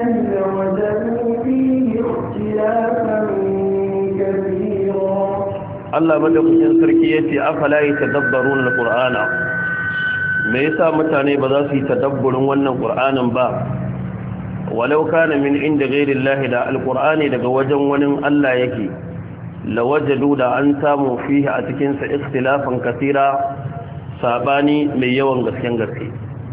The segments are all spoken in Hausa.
وجدوا فيه اختلافا كثيرا. الله madaukakin sarki yace afala yatadabbarun alqur'ana me yasa mutane ba za su yi tadabburin wannan qur'anin ba walau kana min inda ghayrillahi da alqur'ani daga wajen wani Allah yake lawajadu da an samu fihi a cikin sa ikhtilafan kathira sabani mai yawan gaske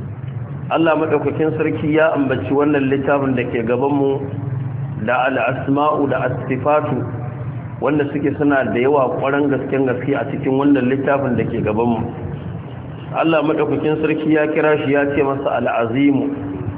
Allah madaukakin sarki ya ambaci wannan littafin da ke gaban mu da al-asma'u da as-sifatu wanda suke suna da yawa ƙwarar gaske a cikin wannan littafin da ke gaban mu Allah madaukakin sarki ya kira shi ya ce masa al-azimu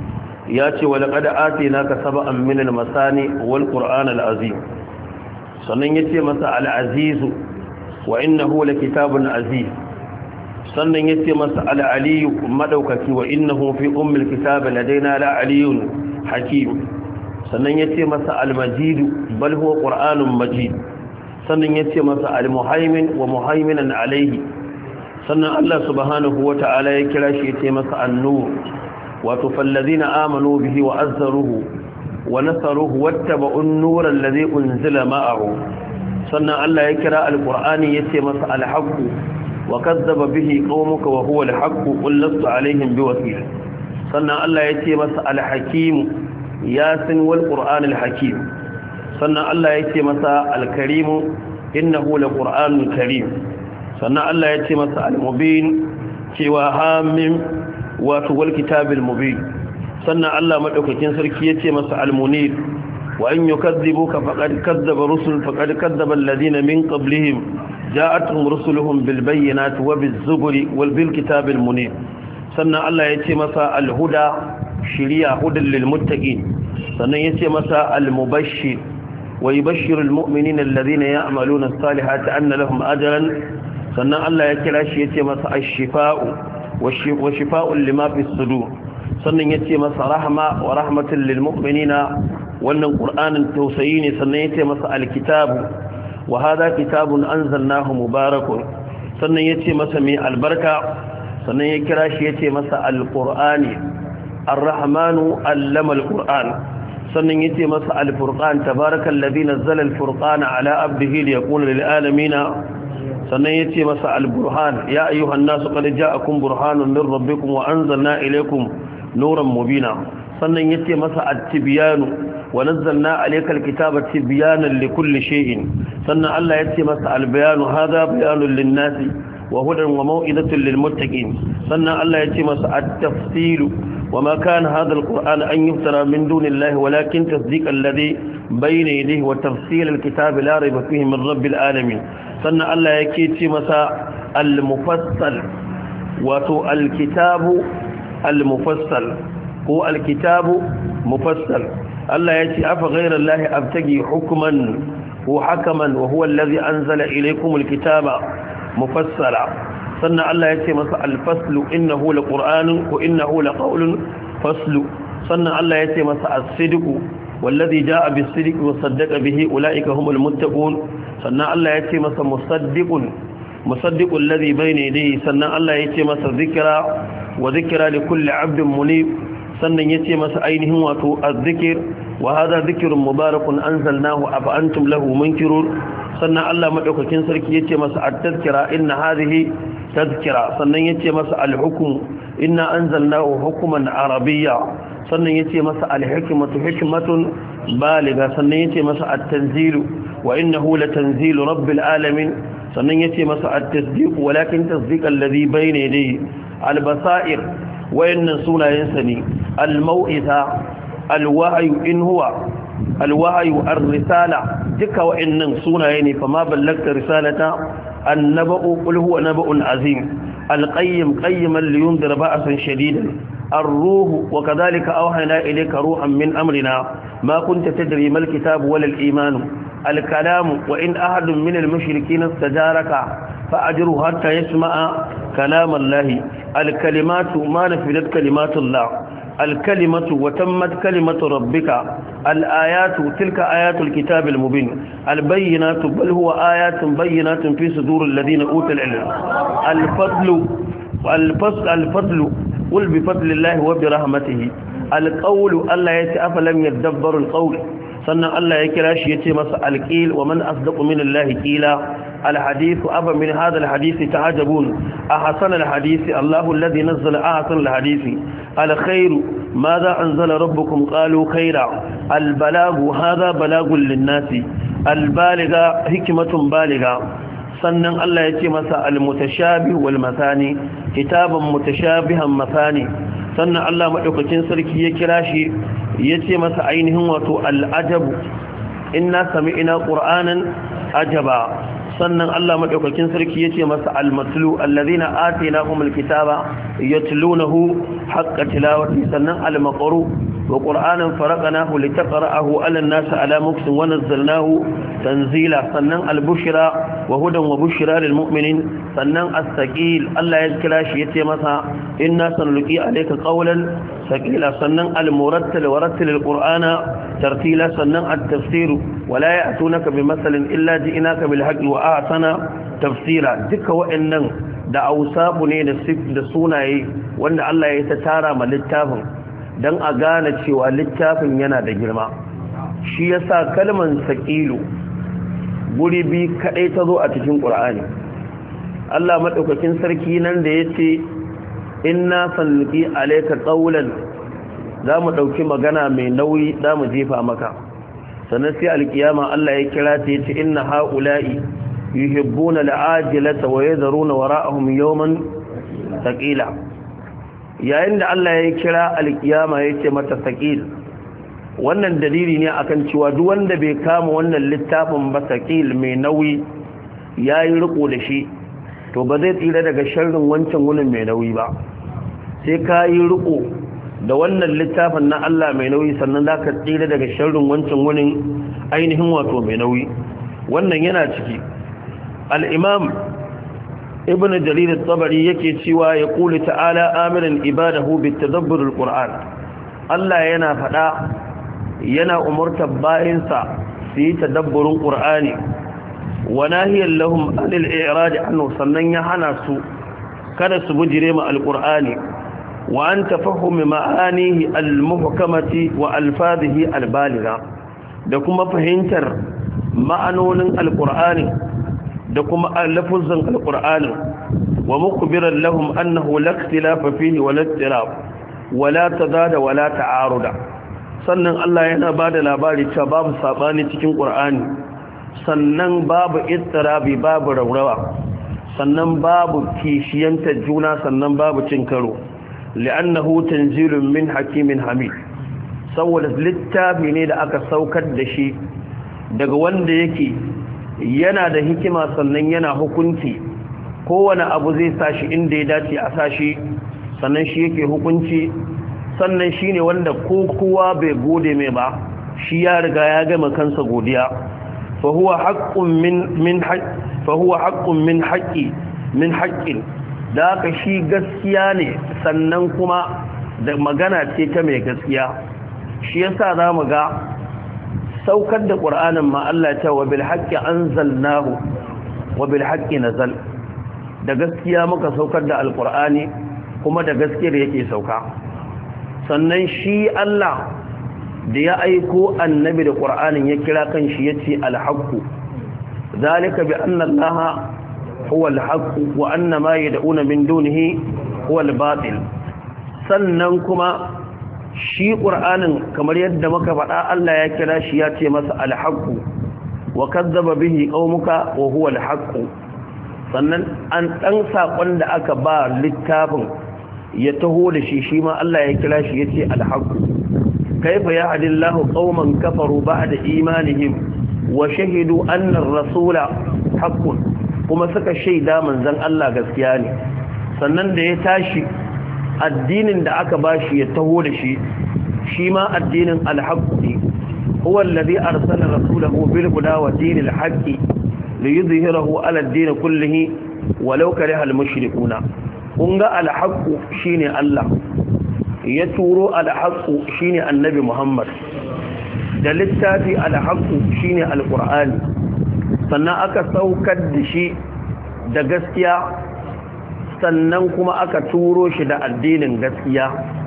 ya ce wa laqad atinaka sab'an min al-masani wal qur'an al-azim sannan ya ce masa al-azizu wa innahu lakitabun aziz sannan ya ce masa al-aliyu madaukaki wa innahu fi ummil kitab ladaina la-aliyyun hakim sannan ya ce masa al-majid bal huwa qur'anun majid sannan ya ce masa al-muhaimin wa muhaiminan alayhi sannan Allah subhanahu wata'ala ya kira shi ya ce masa an-nur wato fallazina amanu bihi wa azzaruhu wa nasaruhu wattaba'u an-nura alladhi unzila ma'ahu sannan Allah ya kira al-qur'ani ya ce masa al-haqq وكذب به قومك وهو الحق قل لست عليهم بوكيل sannan Allah ya ce masa al-hakim yasin wal qur'an al-hakim sannan Allah ya ce masa al-karim innahu laqur'anun karim sannan Allah ya ce masa al-mubin cewa hamim wa wal kitabil mubin sannan Allah madaukakin sarki ya ce masa al-munir wa in yukazzibuka faqad kazzaba rusul faqad kazzaba alladhina min qablihim جاءتهم رسلهم بالبينات وبالزبر وبالكتاب المنير سنة الله يتي مسا الهدى شريعة هدى للمتقين سنة يتي مسا المبشر ويبشر المؤمنين الذين يعملون الصالحات أن لهم أجرا سنة الله يتي مسا الشفاء وشفاء لما في الصدور سنة يتي مسا رحمة ورحمة للمؤمنين وأن القرآن التوسيين سنة يتي مسا الكتاب وهذا كتاب أنزلناه مبارك sannan yace masa mai albarka sannan ya kira shi yace masa alqur'ani arrahmanu allama alqur'an sannan yace masa alfurqan tabarakallazi nazzala alfurqana ala abdihi liyakuna lilalamin sannan yace masa alburhan ya ayyuhan nasu qad ja'akum burhanun min rabbikum wa anzalna ilaykum nuran mubina sannan yace masa at-tibyanu ونزلنا عليك الكتاب تبيانا لكل شيء سنة الله يتي مسا البيان هذا بيان للناس وهدى وموئدة للمتقين سنة الله يتي مسا التفصيل وما كان هذا القرآن أن يفترى من دون الله ولكن تصديق الذي بين يديه وتفصيل الكتاب لا ريب فيه من رب العالمين سنة الله يتي مسا المفصل وتو الكتاب المفصل هو الكتاب مفصل Allah ya ce afa ghayrallahi abtagi hukman wa hakaman wa huwa allazi anzala ilaykumul kitaba mufassala sannan Allah ya ce masa al-faslu innahu laqur'anun wa innahu laqawlun faslu sannan Allah ya ce masa as-sidqu wallazi jaa bis-sidqi wa saddaqa bihi ulaika humul muttaqun sannan Allah ya ce masa musaddiqul ladhi bayna yadayhi sannan Allah ya ce masa zikra wa zikra likulli 'abdin munib sannan yace masa ainihin wato azzikir wa hada zikrun mubarakun anzalnahu afa antum lahu munkirun sannan Allah madaukakin sarki yace masa at-tazkira inna hadhihi tazkira sannan yace masa al-hukm inna anzalnahu hukman arabiyya sannan yace masa al-hikmatu hikmatun baligha sannan yace masa at-tanzilu wa innahu latanzilu rabbil alamin sannan yace masa at-tasdiq walakin tasdiq alladhi bayna yadayhi al-basair wayannan sunayensa ne al-mau'iza al-wahyu in huwa al-wahyu ar-risala duka wayannan sunaye ne fa ma ballagta risalata an-naba'u qul huwa naba'un azim al-qayyim qayyiman liyundira ba'san shadidan ar-ruhu wa kadhalika awhayna ilayka ruhan min amrina ma kunta tadri mal kitab wal iman al-kalam wa in ahadun min al-mushrikeen istajaraka فأجره حتى يسمع كلام الله الكلمات ما نفذت كلمات الله الكلمة وتمت كلمة ربك الآيات تلك آيات الكتاب المبين البينات بل هو آيات بينات في صدور الذين أوتوا العلم الفضل قل بفضل الله وبرحمته alqawlu Allah yace afalam yadabbaru alqawl sannan Allah ya kira shi yace masa alqil wa man asdaqu min Allah qila alhadith aba min hadha alhadith ta'ajabun ahsan alhadith Allahu alladhi nazzala ahsan alhadith alkhair madha anzala rabbukum qalu khaira albalagu hadha balagun lin-nasi albaligha hikmatun baligha sannan Allah ya ce masa al-mutashabih wal masani kitaban mutashabihan masani sannan Allah madaukakin sarki ya kira shi ya ce masa ainihin wato al-ajab inna sami'na qur'anan ajaba sannan Allah madaukakin sarki ya ce masa al-matlu alladhina atainahumul kitaba yatlunahu haqqa tilawati sannan al-maqru وقرآنا فرقناه لتقرأه على الناس على مكس ونزلناه تنزيلا سنن البشرى وهدى وبشرى للمؤمنين سنن الثقيل الله يذكر شيء مسا إنا سنلقي عليك قولا ثقيلا سنن المرتل ورتل القرآن ترتيلا سنن التفسير ولا يأتونك بمثل إلا جئناك بالحق وأعطنا تفسيرا ذك وإنن da ausabu ne da sunaye wanda Allah ya ta tara ma littafin don a gane cewa littafin yana da girma shi yasa kalman saqilu guri bi kadai ta zo a cikin Qur'ani Allah madaukakin sarki nan da yace inna sanqi alayka qawlan zamu dauki magana mai nauyi zamu jefa maka sannan sai alkiyama Allah ya kira ta yace inna haula'i yuhibbuna al'ajilata wa yadharuna wara'ahum yawman thaqila yayin da Allah ya kira alkiyama yake mata saqil wannan dalili ne akan cewa duk wanda bai kama wannan littafin ba saqil mai nauyi yayi riko da shi to ba zai tsira daga sharrin wancan wunin mai nauyi ba sai ka yi riko da wannan littafin na Allah mai nauyi sannan zaka tsira daga sharrin wancan wunin ainihin wato mai nauyi wannan yana ciki al-imam ibn jarir at-tabari yake cewa ya kuli ta'ala amiran ibadahu bitadabbur al-qur'an Allah yana fada yana umurtar bayinsa su yi tadabburin qur'ani wa nahiyan lahum anil i'rad anhu sannan ya hana su kada su bujire ma al-qur'ani wa an tafahumi ma'anihi al-muhkamati wa alfazihi al-baligha da kuma fahimtar ma'anonin al-qur'ani da kuma lafuzan alqur'ani wa mukbiran lahum annahu la ikhtilafa fihi wa la ittirab wa la tadada wa la ta'aruda sannan Allah yana bada labari cewa babu sabani cikin qur'ani sannan babu ittirabi babu rawrawa sannan babu kishiyanta juna sannan babu cin karo li'annahu tanzilun min hakimin hamid saboda littafi ne da aka saukar da shi daga wanda yake yana da hikima sannan yana hukunci kowane abu zai sashi inda ya dace a sashi sannan shi yake hukunci sannan shi ne wanda ko kowa bai gode mai ba shi ya riga ya gama kansa godiya fahuwa haƙƙun min haƙƙin da aka shi gaskiya ne sannan kuma da magana ce ta mai gaskiya shi yasa za mu ga saukar da ƙur'anin ma Allah ta wa bil haqqi anzalnahu wa bil haqqi nazal da gaskiya muka saukar da alƙur'ani kuma da gaskiyar yake sauka sannan shi Allah da ya aiko annabi da ƙur'anin ya kira kan shi yace al-haqqu zalika bi anna allaha huwa al-haqqu wa anna ma yad'una min dunihi huwa al-batil sannan kuma shi ƙur'anin kamar yadda muka faɗa Allah ya kira shi ya ce masa alhaqqu wa kazzaba bihi qaumuka wa huwa alhaqqu sannan an dan sakon da aka ba littafin ya taho da shi ma Allah ya kira shi yace alhaqqu kaifa yahdillahu qauman kafaru ba'da imanihim wa shahidu anna ar-rasula haqqun kuma suka shaida manzon Allah gaskiya ne sannan da ya tashi addinin da aka bashi ya taho da shi ma addinin alhaqqi huwa alladhi arsala rasulahu bil huda wa dinil haqqi liyudhhirahu ala ad-din kullihi walau kariha al-mushrikuuna kunga alhaqqu shine Allah ya turo alhaqqu shine annabi Muhammad da littafi alhaqqu shine alqur'ani sannan aka saukar da shi da gaskiya sannan kuma aka turo shi da addinin gaskiya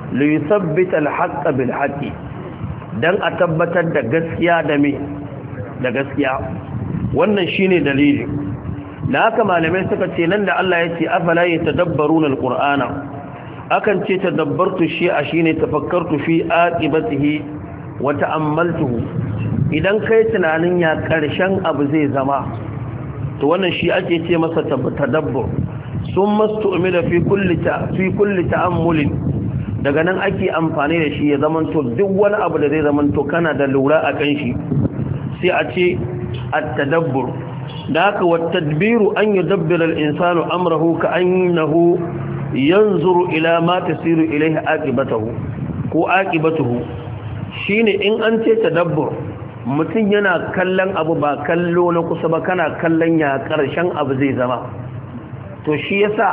li yuthabbita al-haqqa bil haqqi dan a tabbatar da gaskiya da gaskiya. Wannan shine dalili da haka malamai suka ce nan da Allah ya ce afala yatadabbaruna al-qur'ana akan ce tadabbartu shi'a shine tafakkartu fi aqibatihi wa ta'ammaltuhu. Idan kai tunanin ya karshen abu zai zama to wannan shi ake ce masa tadabbur. Summa stu'mila fi kulli ta'ammulin, daga nan ake amfani da shi ya zamanto duk wani abu da zai zamanto kana da lura a kan shi sai a ce at-tadabbur. da haka wat-tadbiru an yudabbira al-insanu amrahu ka annahu yanzuru ila ma tasiru ilayhi aqibatuhu shine in an ce tadabbur mutum yana kallon abu ba kallo na kusa ba, kana kallon ya karshen abu zai zama. to shi yasa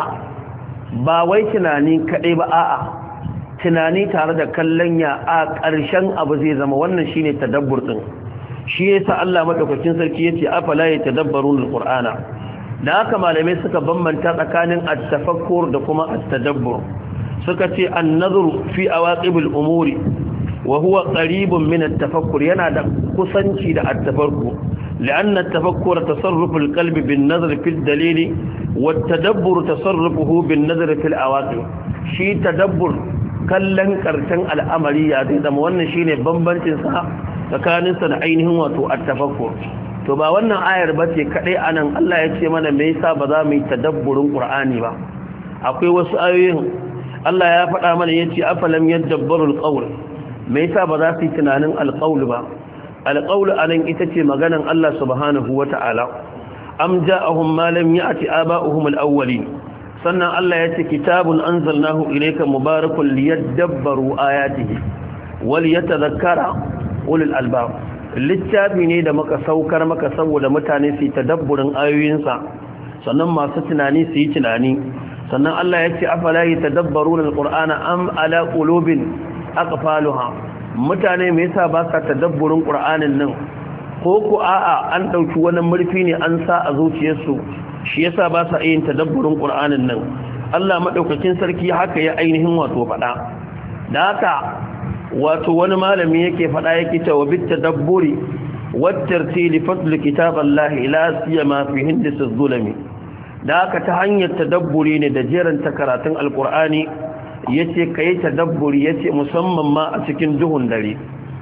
ba wai tunani kadai ba, a'a tunani tare da kallon ya a karshen abu zai zama, wannan shine tadabbur din. shi yasa Allah madaukakin sarki yace afala yatadabbaruna alqur'ana. da haka malamai suka bambanta tsakanin at-tafakkur da kuma at-tadabbur. suka ce an-nadhru fi awaqibil umuri wa huwa qaribun min at-tafakkur, yana da kusanci da at-tafakkur لأن التفكر تصرف القلب بالنظر في الدليل والتدبر تصرفه بالنظر في العواقب. شي تدبر kallon karshen al'amari ya zai zama, wannan shine bambancin sa tsakanin sa da ainihin wato at-tafakkur. to ba wannan ayar bace kadai anan Allah ya ce mana me yasa ba za mu yi tadabburin Qur'ani ba. akwai wasu ayoyin Allah ya faɗa mana yace afalam yadabbarul qawl, me yasa ba za su yi tunanin al-qawl ba. al-qawl anan ita ce maganan Allah subhanahu wata'ala. am ja'ahum ma lam ya'ti aba'uhum al-awwalin. sannan Allah ya ce kitabun anzalnahu ilayka mubarakun liyadabbaru ayatihi wal yatadhakkara ulul albab. littafi ne da muka saukar maka saboda mutane su tadabburin ayoyinsa, sannan masu tunani su yi tunani. sannan Allah ya ce afala yatadabbaruna alqur'ana am ala qulubin aqfaluha. mutane me yasa ba sa tadabburin qur'anin nan, ko ku a'a an dauki wani murfi ne an sa a zuciyarsu shi yasa ba sa yin tadabburin Qur'anin nan. Allah madaukakin sarki haka ya ainihin wato faɗa. da haka wato wani malami yake faɗa yake cewa bit tadabburi wat tartili fadl kitaballahi la siyama fi hindis az-zulmi. da haka ta hanyar tadabburi ne da jeranta karatun alqur'ani yace kai tadabburi yace musamman ma a cikin duhun dare.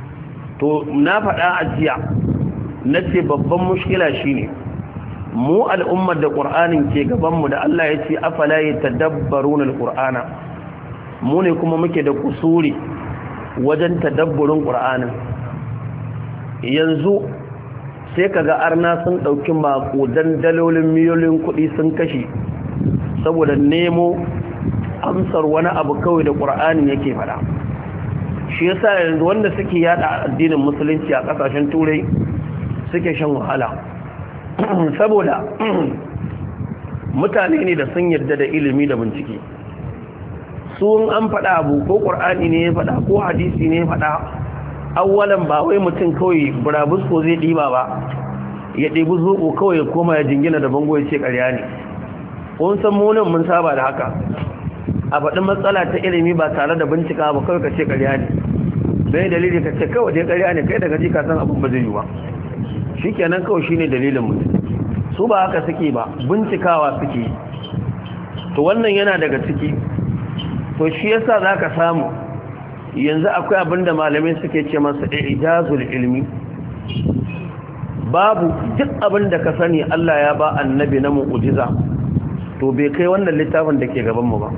to na faɗa a jiya nace babban mushkila shine mu al'ummar da ƙur'anin ke gabanmu da Allah ya ce afala yatadabbaruna al-qur'ana, mu ne kuma muke da kusuri wajen tadabburin ƙur'anin. yanzu sai kaga arna sun ɗauki maƙudan dalolin miliyoyin kuɗi sun kashe saboda nemo amsar wani abu kawai da ƙur'anin yake faɗa. shi yasa yanzu wanda suke yada addinin musulunci a ƙasashen turai suke shan wahala saboda mutane ne da sun yarda da ilimi da bincike. su an faɗa abu ko ƙur'ani ne ya faɗa ko hadisi ne ya faɗa, awwalan ba wai mutum kawai burabusko zai ɗiba ba ya ɗibi zoɓo kawai ya koma ya jingina da bango ya ce ƙarya ne. kun san munin mun saba da haka, a faɗi matsala ta ilimi ba tare da bincika ba kawai ka ce ƙarya ne. bai dalili ka ce kawai dai ƙarya ne, kai daga ji ka san abin ba zai yi ba, shi kenan kawai shi ne dalilin mutum. su ba haka suke ba, bincikawa suke. to wannan yana daga ciki. to shi yasa za ka samu yanzu akwai abinda malamai suke ce masa ijazul ilmi. babu duk abinda ka sani Allah ya ba annabi na mu'jiza to bai kai wannan littafin da ke gabanmu ba.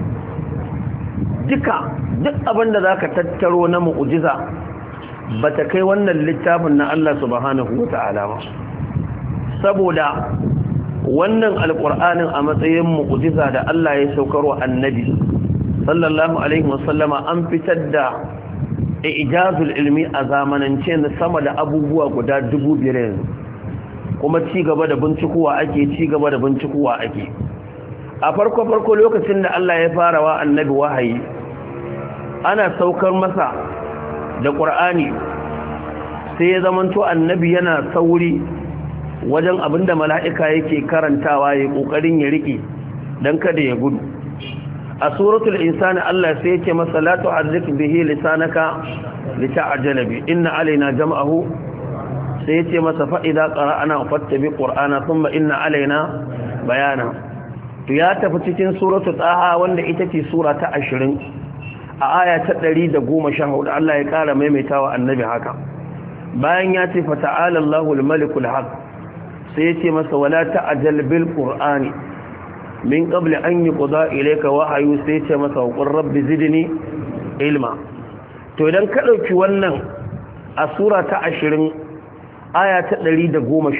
duk abinda za ka tattaro na mu'jiza ba ta kai wannan littafin na Allah subhanahu wa ta'ala ba. saboda wannan alƙur'anin a matsayin mu'jiza da Allah ya saukarwa annabi sallallahu alaihi wasallama an fitar da ijazul ilmi a zamanance na sama da abubuwa guda 5,000 yanzu, kuma ci gaba da bincikowa ake. a farko lokacin da Allah ya fara wa annabi wahayi ana saukar masa da ƙur'ani sai ya zamanto annabi yana sauri wajen abinda mala'ika yake karantawa ya ƙoƙarin ya riƙe don kada ya gudu. a suratul insani Allah sai yake masa la tu'adzik bihi lisanaka lita'jala bi inna alaina jam'ahu sai yace masa fa idza qara'ana fattabi qur'ana thumma inna alaina bayana to ya tafi cikin suratul taha wanda ita ce sura ta 20 a aya ta 114 Allah ya kara maimaitawa annabi haka bayan ya ce fa ta'ala Allahul malikul haq sai yace masa wala ta'jal bil qur'ani min qabli an yuqda ilayka wahyu sai ce masa qur rabbi zidni ilma to idan ka dauki wannan a sura ta 20 aya ta 114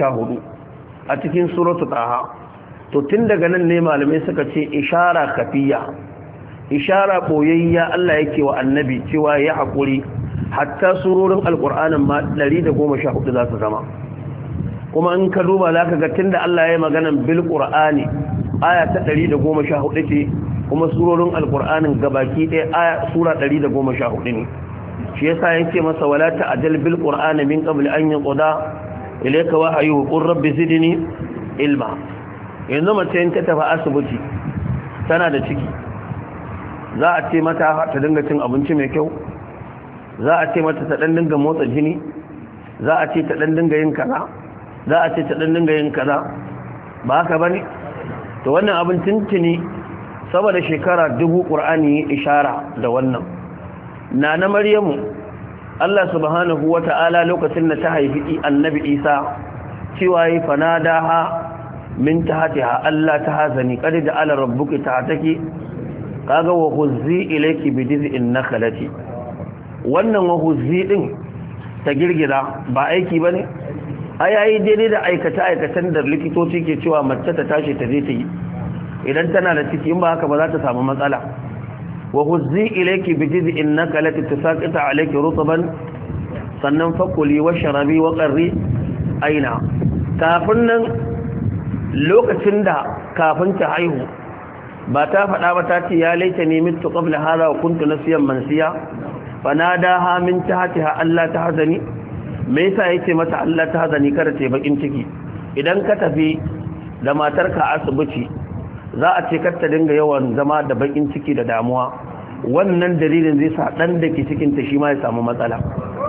a cikin suratul taha to tun daga nan ne malamai suka ce ishara kafiya ishara boyayya Allah yake wa annabi cewa ya hakuri hatta surorin alqur'anin ma 114 za su zama kuma in ka duba zaka ga tunda Allah ya yi maganan bil qur'ani aya ta 114 ce kuma surorin alkur'anin gabaki ɗaya aya sura 114 ne shi yasa yake masa wala ta'jal bil qur'ani min qabl an yuqda ilayka wahyu qur rabbi zidni ilma yanzu mace in ta tafi asibiti tana da ciki za a ce mata ta dinga cin abinci mai kyau za a ce mata ta dan dinga motsa jini za a ce ta dan dinga yin kaza za a ce ta dan dinga yin kaza ba haka bane to wannan abin tuntuni saboda shekara 1000 Qur'ani ishara da wannan na Maryamu Allah subhanahu wata'ala lokacin da ta haifi annabi Isa cewa yi fanadaha min tahtiha Allah tahzani qad ja'ala rabbuki tahtaki kaga wa huzzi ilayki bi diz'in nakhlati wannan wa huzzi din ta girgira ba aiki bane ayayi daidai da aikata-aikatan da likitoci ke cewa mace ta tashi ta je ta yi idan tana da ciki in ba haka ba za ta samu matsala wa huzzi ilayki bi jiz'in nakalati tusaqita alayki rutban sannan fakuli wa sharabi wa qarri aina kafin nan lokacin da kafin ta haihu ba ta faɗa ba ta ce ya laita ne mitu qabla hada wa kuntu nasiyan mansiya fanadaha min tahtiha alla tahzani me yasa yake mata Allah ta hazani kada ta bakin ciki idan ka tafi da matarka asibiti za a ce kar ta dinga yawan zama da bakin ciki da damuwa wannan dalilin zai sa dan da ke cikin ta shi ma ya samu matsala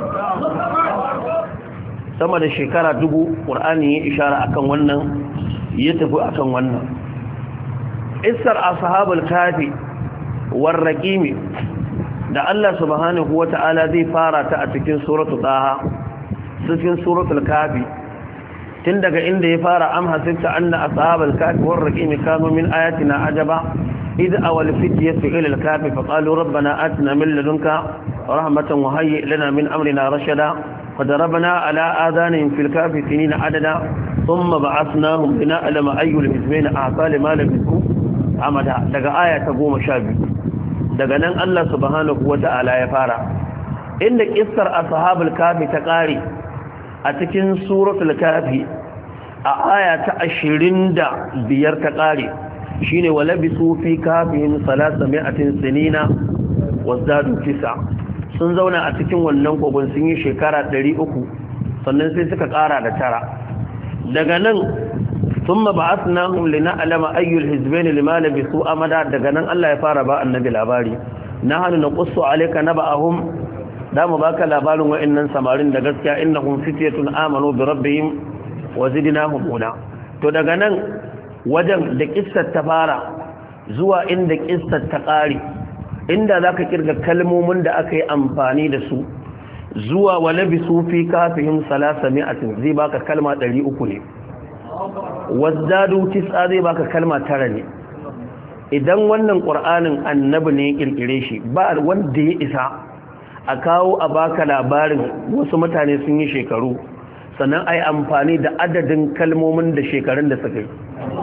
sama da shekara 1000 Qur'ani ya ishara akan wannan ya tafi akan wannan isar ashabul kafi war raqimi da Allah subhanahu wata'ala zai fara ta a cikin suratul taha cikin suratul kafi tun daga inda ya fara am hasibta anna ashabal kafi war raqim kanu min ayatina ajaba id awal fityatu ila al kafi fa qalu rabbana atina min ladunka rahmatan wa hayyi lana min amrina rashada fadarabna ala adanihim fil kafi sinina adada thumma ba'athnahum lina'lama ayyul hizbayn a'ta lima labithu amada daga aya ta 12 daga nan Allah subhanahu wata'ala ya fara inda kissar ashabul kafi ta kare a cikin suratul kafi a aya ta 25 ta kare shine walabisu fi kafihim 300 sinina wazdadu 9 sun zauna a cikin wannan kogon sun yi shekara 300 sannan sai suka kara da 9 daga nan thumma ba'athnahum lina'lama ayyul hizbayn lima labisu amada daga nan Allah ya fara ba annabi labari nahnu naqussu alayka naba'ahum da mu baka labarin wa'annan samarin da gaskiya innahum fityatun amanu bi rabbihim wa zidnahum huda to daga nan wajen da kissar ta fara zuwa inda kissar ta kare inda zaka kirga kalmomin da aka yi amfani da su zuwa walabisu fi kafihim 300 zai baka kalma 300 ne wazdadu 9 zai baka kalma 9 ne idan wannan qur'anin annabi ne ya kirkire shi ba wanda ya isa a kawo a baka labarin wasu mutane sun yi shekaru sannan ai amfani da adadin kalmomin da shekarun da suka yi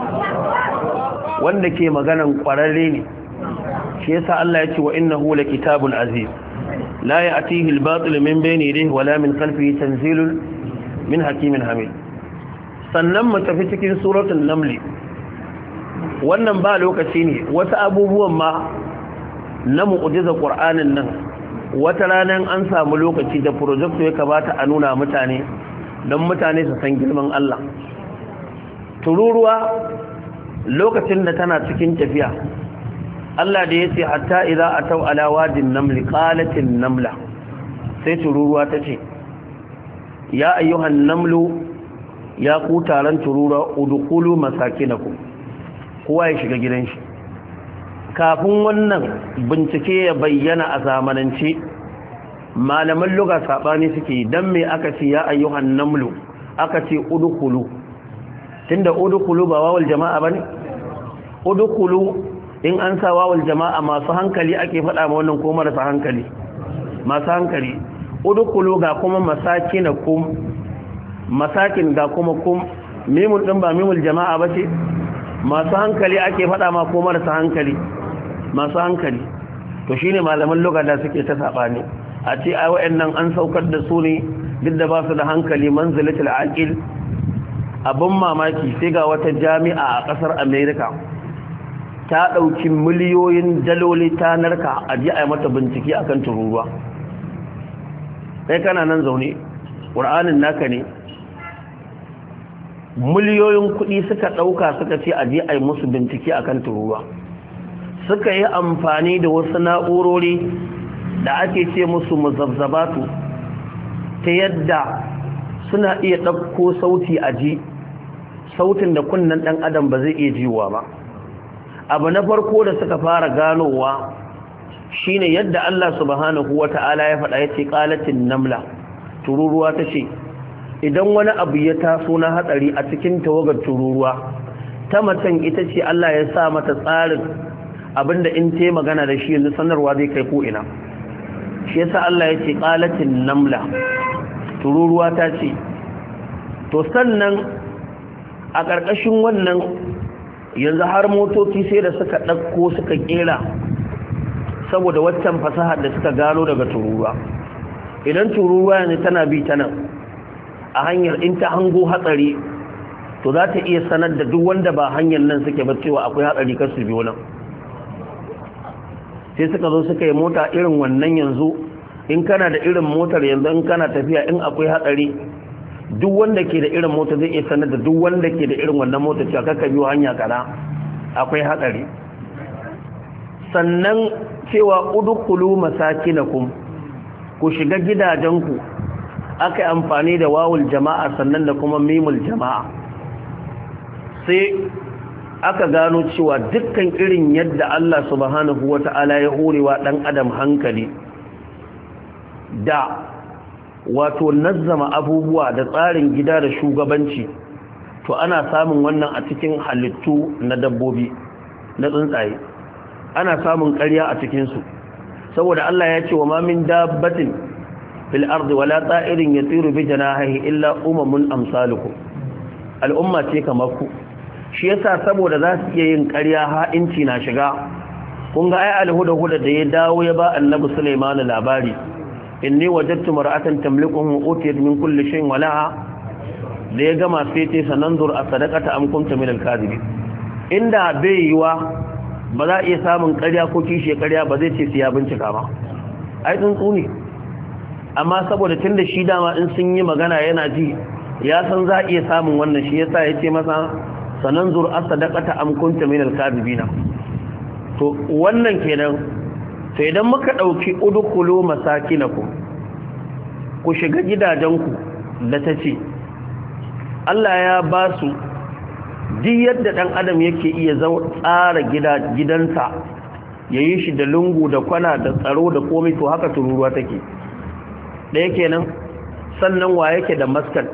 wanda ke maganan kwararre ne shi yasa Allah ya ce wa innahu lakitabun aziz la ya'tihi al-batil min bayni yadihi wala min khalfihi tanzilun min hakimin hamid sannan mu tafi cikin suratul naml wannan ba lokaci ne wasu abubuwan ma na mu'jiza qur'anin nan wata ranar an samu lokaci da project ya kamata a nuna mutane don mutane su san girman Allah tururuwa lokacin da tana cikin tafiya Allah da yace hatta idza ataw ala wadin namli qalatin namla sai tururuwa tace ya ayyuhan namlu ya ku taron tururuwa udkhulu masakinakum kowa ya shiga gidan shi kafin wannan bincike ya bayyana a zamanance malaman lugha sabani suke dan me aka ce ya ayyuhan namlu aka ce udkhulu tunda udkhulu ba wawul jama'a bane udkhulu in an sa wawul jama'a masu hankali ake faɗa ma wannan ko marasa hankali masu hankali udkhulu ga kuma masakinakum masakin ga kuma kum mimul din ba mimul jama'a bace masu hankali ake faɗa ma ko marasa hankali masu hankali to shine malaman lugha da suke ta sabani a ce ai wayannan an saukar da su ne duk da ba su da hankali manzilatul aqil abun mamaki sai ga wata jami'a a kasar America ta dauki miliyoyin daloli ta narka a ji ai mata bincike akan tururuwa kai kana nan zaune Qur'anin naka ne miliyoyin kuɗi suka ɗauka suka ce a je ai musu bincike akan tururuwa suka yi amfani da wasu na'urori da ake ce musu muzazzabatu ta yadda suna iya ɗauko sauti a ji sautin da kunnen ɗan adam ba zai iya jiwa ba abu na farko da suka fara ganowa shine yadda Allah subhanahu wata'ala ya faɗa ya ce qalatin namla tururuwa ta ce idan wani abu ya taso na hatsari a cikin tawagar tururuwa ta macen ita ce Allah ya sa mata tsarin abinda in te magana da shi yanzu sanarwa zai kai ko ina shi yasa Allah ya ce qalatin namla tururuwa ta ce to sannan a ƙarƙashin wannan yanzu har motoci sai da suka ɗauko suka ƙera saboda waccan fasahar da suka gano daga tururuwa idan tururuwa yanzu tana bi ta nan a hanyar in ta hango hatsari to za ta iya sanar da duk wanda ba hanyar nan suke ba cewa akwai hatsari kar su biyo nan sai suka zo suka yi mota irin wannan yanzu in kana da irin motar yanzu in kana tafiya in akwai hatsari duk wanda ke da irin mota zai iya sanar da duk wanda ke da irin wannan mota cewa kaka biyo hanya kana akwai hatsari sannan cewa udkhulu masakinakum ku shiga gidajenku aka yi amfani da wawul jama'a sannan da kuma mimul jama'a sai aka gano cewa dukkan irin yadda Allah subhanahu wata'ala ya horewa dan adam hankali da wato nazzama abubuwa da tsarin gida da shugabanci to ana samun wannan a cikin halittu na dabbobi na tsuntsaye ana samun ƙarya a cikinsu saboda Allah ya ce wa ma min dabbatin fil ardi wala ta'irin yatiru bi janahihi illa umamun amsalukum al'umma ce kamar ku shi yasa saboda za su iya yin ƙarya ha'inci na shiga kun ga ai alhuda da ya dawo ya ba annabi Sulaiman labari inni wajadtu mar'atan tamlikuhum wa utiyat min kulli shay'in walaha da ya gama sai ce sananzur asadaqata am kunta min al-kadhibin inda bai yiwa ba za a iya samun ƙarya ko kishi ƙarya ba zai ce sai ya bincika ba ai tsuntsu ne amma saboda tunda shi dama in sun yi magana yana ji ya san za a iya samun wannan shi yasa ya ce masa sananzur asadaqata am kunta min al-kadhibin to wannan kenan to idan muka dauki udkhulu masakinakum ku shiga gidajenku da tace Allah ya ba su duk yadda dan adam yake iya tsara gidansa yayi shi da lungu da kwana da tsaro da komai to haka tururuwa take ɗaya kenan sannan wa yake da maskan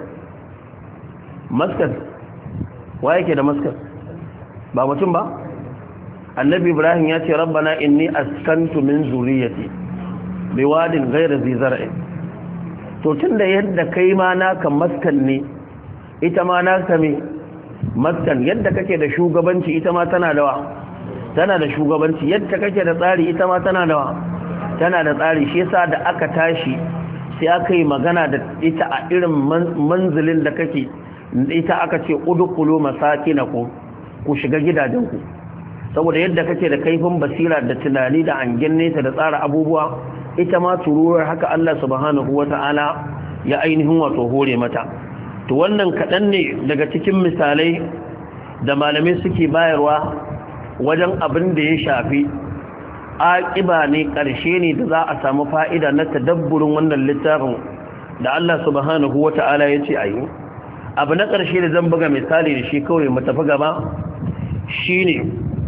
wa yake da maskan ba mutum ba annabi ibrahim ya ce rabbana inni askantu min zuriyati biwadin ghayra zi zar'in to tunda yadda kai ma naka maskan ne ita ma naka me maskan yadda kake da shugabanci ita ma tana da shugabanci yadda kake da tsari ita ma tana da tsari shi yasa da aka tashi sai aka yi magana da ita a irin manzilin da kake ita aka ce udkhulu masakinakum ku shiga gidajenku saboda yadda kake da kaifin basira da tunani da hangen nesa da tsara abubuwa ita ma turuwar haka Allah subhanahu wata'ala ya ainihin wato hore mata to wannan kaɗan ne daga cikin misalai da malamai suke bayarwa wajen abin da ya shafi aƙiba ne ƙarshe ne da za a samu fa'ida na tadabburin wannan littafin da Allah subhanahu wata'ala ya ce a yi. Abu na ƙarshe da zan buga misali da shi kawai mu tafi gaba shine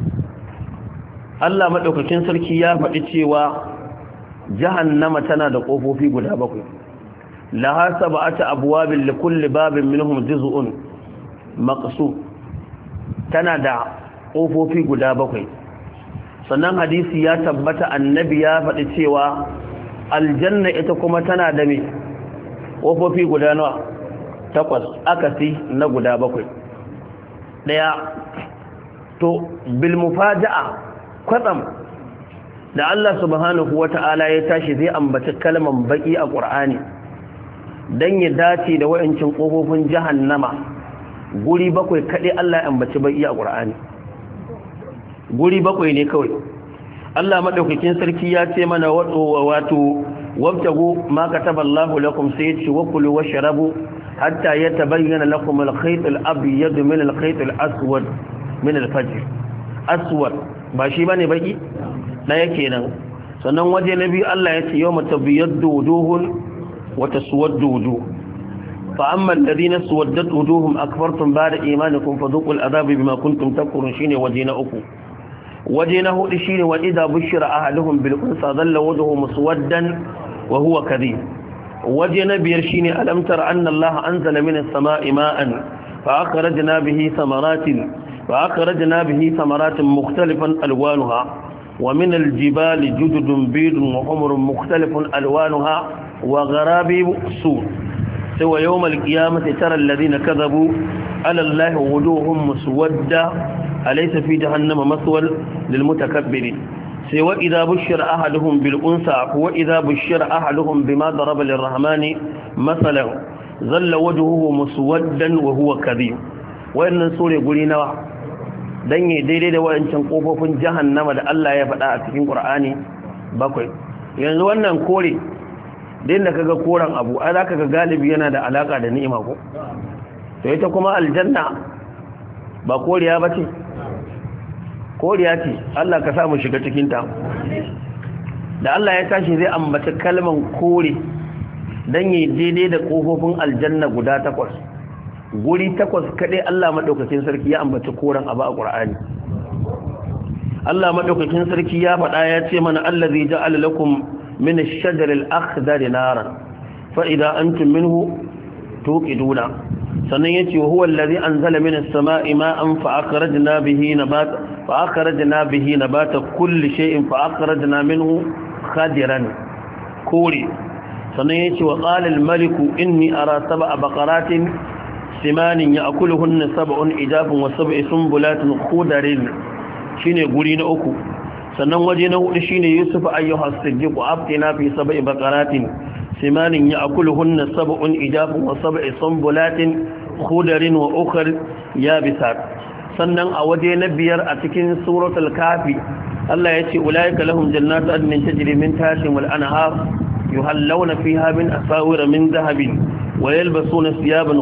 Allah maɗaukakin sarki ya faɗi cewa jahannama tana da ƙofofi guda 7 laha sab'atu abwabin li kulli babin minhum juz'un maqsud tana da ƙofofi guda 7. sannan hadisi ya tabbata annabi ya faɗi cewa aljanna ita kuma tana da me ƙofofi guda 8 akasi na guda 7. daya to bil mufaja'a kwatsam da Allah subhanahu wata'ala ya tashi zai ambaci kalman baki a Qur'ani dan ya dace da wayancin kofofin jahannama guri 7 kade Allah ya ambaci baki a Qur'ani guri 7 ne kawai. Allah madaukakin sarki ya ce mana wato wabtagu ma kataballahu lakum sai ya ce wa kulu washrabu hatta yatabayyana lakum al-khayt al-abyad min al-khayt al-aswad min al-fajr. Aswad ba shi bane baki daya kenan. sannan waje na biyu Allah ya ce yawma tabyaddu wujuhun wa taswaddu wujuh fa amma alladhina suwaddat wujuhum akfartum ba'da imanikum fadhuqul adhaba bima kuntum takfurun shine waje na 3. waje na 4 shine wa idha bushira ahaduhum bil unsa dhalla wajhuhu muswaddan wa huwa kadhib. waje na 5 shine alam tara anna Allah anzala minas samaa'i ma'an fa akhrajna bihi thamaratin فأخرجنا به ثمرات مختلفا ألوانها ومن الجبال جدد بيض وحمر مختلف ألوانها وغرابيب سود سوى يوم القيامة ترى الذين كذبوا على الله وجوههم مسودة أليس في جهنم مثوى للمتكبرين سوى إذا بشر أحدهم بالأنثى وإذا بشر أحدهم بما ضرب للرحمن مثلا ظل وجهه مسودا وهو كذيب وإن سوري قولي نوع dan yi daidai da wayancan kofofin jahannama da Allah ya faɗa a cikin Qur'ani 7. yanzu wannan kore din da kaga koran abu ai zaka ga galibi yana da alaka da ni'ima ko to ita kuma aljanna ba koriya bace koriya ce Allah ka sa mu shiga cikin ta. da Allah ya tashi zai ambata kalman kore dan yi daidai da kofofin aljanna guda 8 guri 8 kadai Allah madaukakin sarki ya ambaci koran abu a Qur'ani. Allah madaukakin sarki ya faɗa ya ce mana allazi ja'ala lakum min ash-shajari al-akhdari naran fa idha antum minhu tuqiduna. sannan yace wa huwa allazi anzala min as-sama'i ma'an fa akhrajna bihi nabata kulli shay'in fa akhrajna minhu khadiran kore. sannan yace wa qala al-maliku inni ara sab'a baqaratin سمان يأكلهن 7 إجاف و7 سنبلات خضر شيني غوري na 3. sannan waje na 4 shine Yusuf ayyuha as-siddiq abtina fi 7 baqaratin simanin ya'kuluhunna 7 إجاف و7 سنبلات خضر وأخر يابسات. sannan a waje na 5 a cikin suratul kafi Allah yace ulaika lahum jannatu adnin tajri min tahtiha al-anhar yuhallawna fiha min asawir min dhahabin ويلبسون ثيابا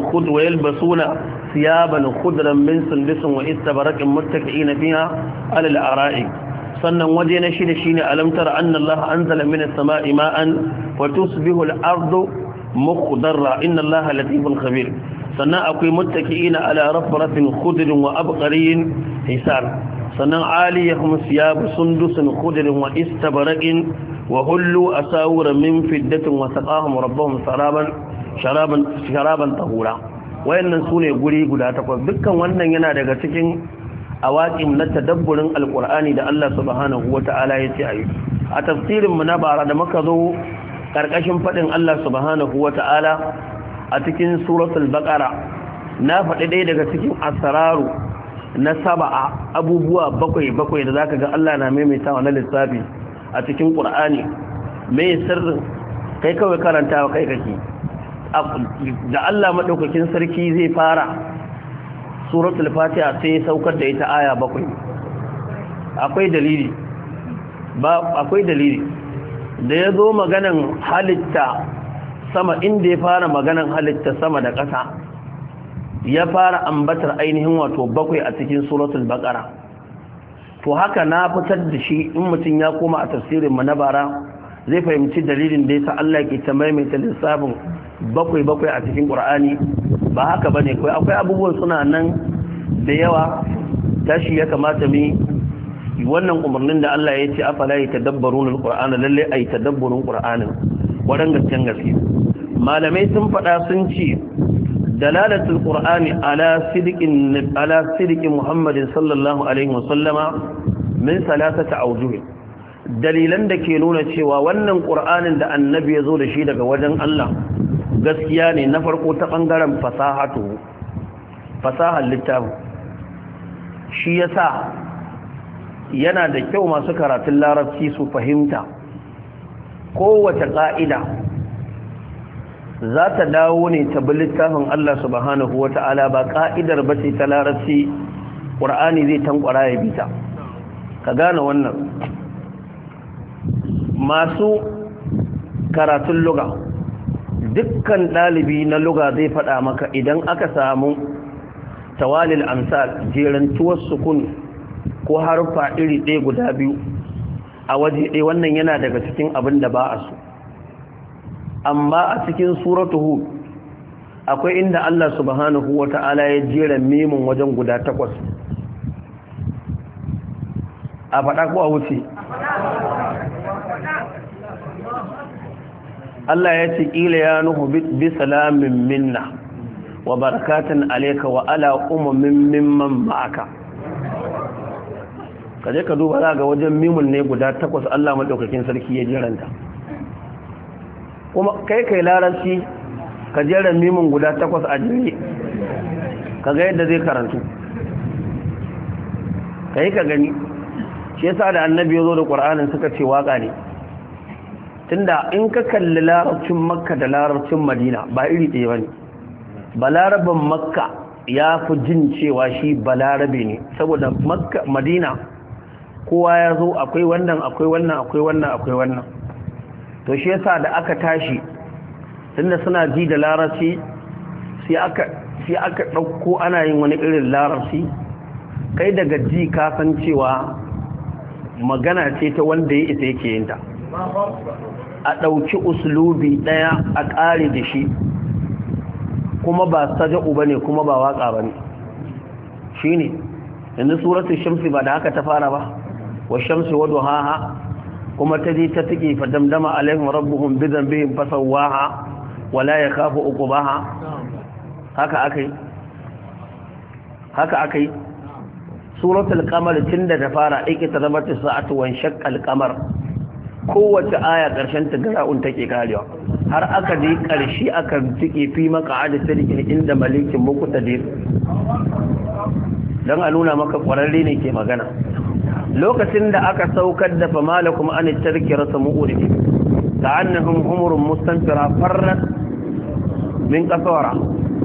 خضرا من سندس واستبرق متكئين فيها على الارائك. sannan waje na 6 shine alam tara anna Allah anzala minas samaa'i ma'an wa tusbihu al-ardu mukhdarra inna Allah latifun khabir. sannan akwai muttaki'ina ala rafratin khudrin wa abqarin hisan. sannan aliyahum thiyabu sundusin khudrin wa istabraqin wa hullu asawira min fiddatin wa saqahum rabbuhum sharaban tahura. wayannan sune guri guda 8. dukkan wannan yana daga cikin awaqim na tadabburin alqur'ani da Allah subhanahu wata'ala ya ce ayi. a tafsirin mu na bara da muka zo karkashin fadin Allah subhanahu wata'ala a cikin suratul baqara na faɗi ɗaya daga cikin asraru na sab'a abubuwa 7 da zaka ga Allah na maimaitawa na lissafi a cikin qur'ani. me sirrin kai kawai karantawa kai kake da Allah madaukakin sarki zai fara suratul fatiha sai saukar da ita aya 7. akwai dalili da yazo maganan halitta sama inda ya fara maganan halitta sama da ƙasa ya fara ambatar ainihin wato 7 a cikin suratul baqara to haka na fitar da shi in mutum ya koma a tafsirin mu na bara zai fahimci dalilin da yasa Allah ke ta maimaita lissafin bakwai a cikin Qur'ani ba haka bane kai akwai abubuwan suna nan da yawa tashi ya kamata mu wannan umarnin da Allah ya ce afala yatadabbaruna alqur'ana lalle ay tadabburun qur'anin wadan gaske malamai sun faɗa sun ce dalalatul qur'ani ala sidqi muhammadin sallallahu alaihi wasallama min salasati awjuh dalilan da ke nuna cewa wannan qur'anin da annabi ya zo da shi daga wajen Allah gaskiya ne na farko ta bangaren fasahar littafin shi yasa yana da kyau masu karatun larabci su fahimta kowace ƙa'ida za ta dawo ne ta bi littafin Allah subhanahu wa ta'ala ba ƙa'idar ba ce ta larabci ƙur'ani zai tankwara ya bita ka gane wannan masu karatun luga dukkan ɗalibi na luga zai faɗa maka idan aka samu tawalil amsal jerantuwar sukun ko harfa iri ɗaya guda biyu a waje ɗaya wannan yana daga cikin abin da ba a so amma a cikin suratu hud akwai inda Allah subhanahu wata'ala ya jera mimin wajen guda 8 a faɗa ko a wuce Allah ya ce ƙila ya nuhu bi salamin minna wa barakatan alayka wa ala ummin mimman ma'aka kaje ka duba za ga wajen mimun ne guda 8 Allah madaukakin sarki ya jiranta kuma kai larabci ka jera mimun guda 8 a jere kaga yadda zai karantu kai ka gani shi yasa da annabi ya zo da Qur'anin suka ce waka ne tunda in ka kalli larabcin Makka da larabcin Madina ba iri ɗaya bane balaraban Makka ya fi jin cewa shi balarabe ne saboda Makka Madina kowa ya zo akwai wannan to shi yasa da aka tashi tunda suna ji da larabci sai aka ɗauko ana yin wani irin larabci kai daga ji ka san cewa magana ce ta wanda ya isa yake yin ta a ɗauki uslubi ɗaya a ƙare da shi kuma ba saja'u bane kuma ba waka bane shine yanzu suratul shamsi ba da haka ta fara ba والشمس وضحاها كما تجي تتقي فدمدم عليهم ربهم بذنبهم فسواها ولا يخاف عقباها haka akai suratul qamar tunda ta fara ikitabat as-sa'atu wa shaqqa al-qamar kowace aya karshen ta gara'un take karewa har aka je karshe aka tike fi maq'ad sadiqin inda malikin muqtadir dan a nuna maka kwararre ne ke magana lokacin da aka saukar da famalakum an tadhkiratu mu'rid ta'annahum humurun mustanfira farrat min qasawara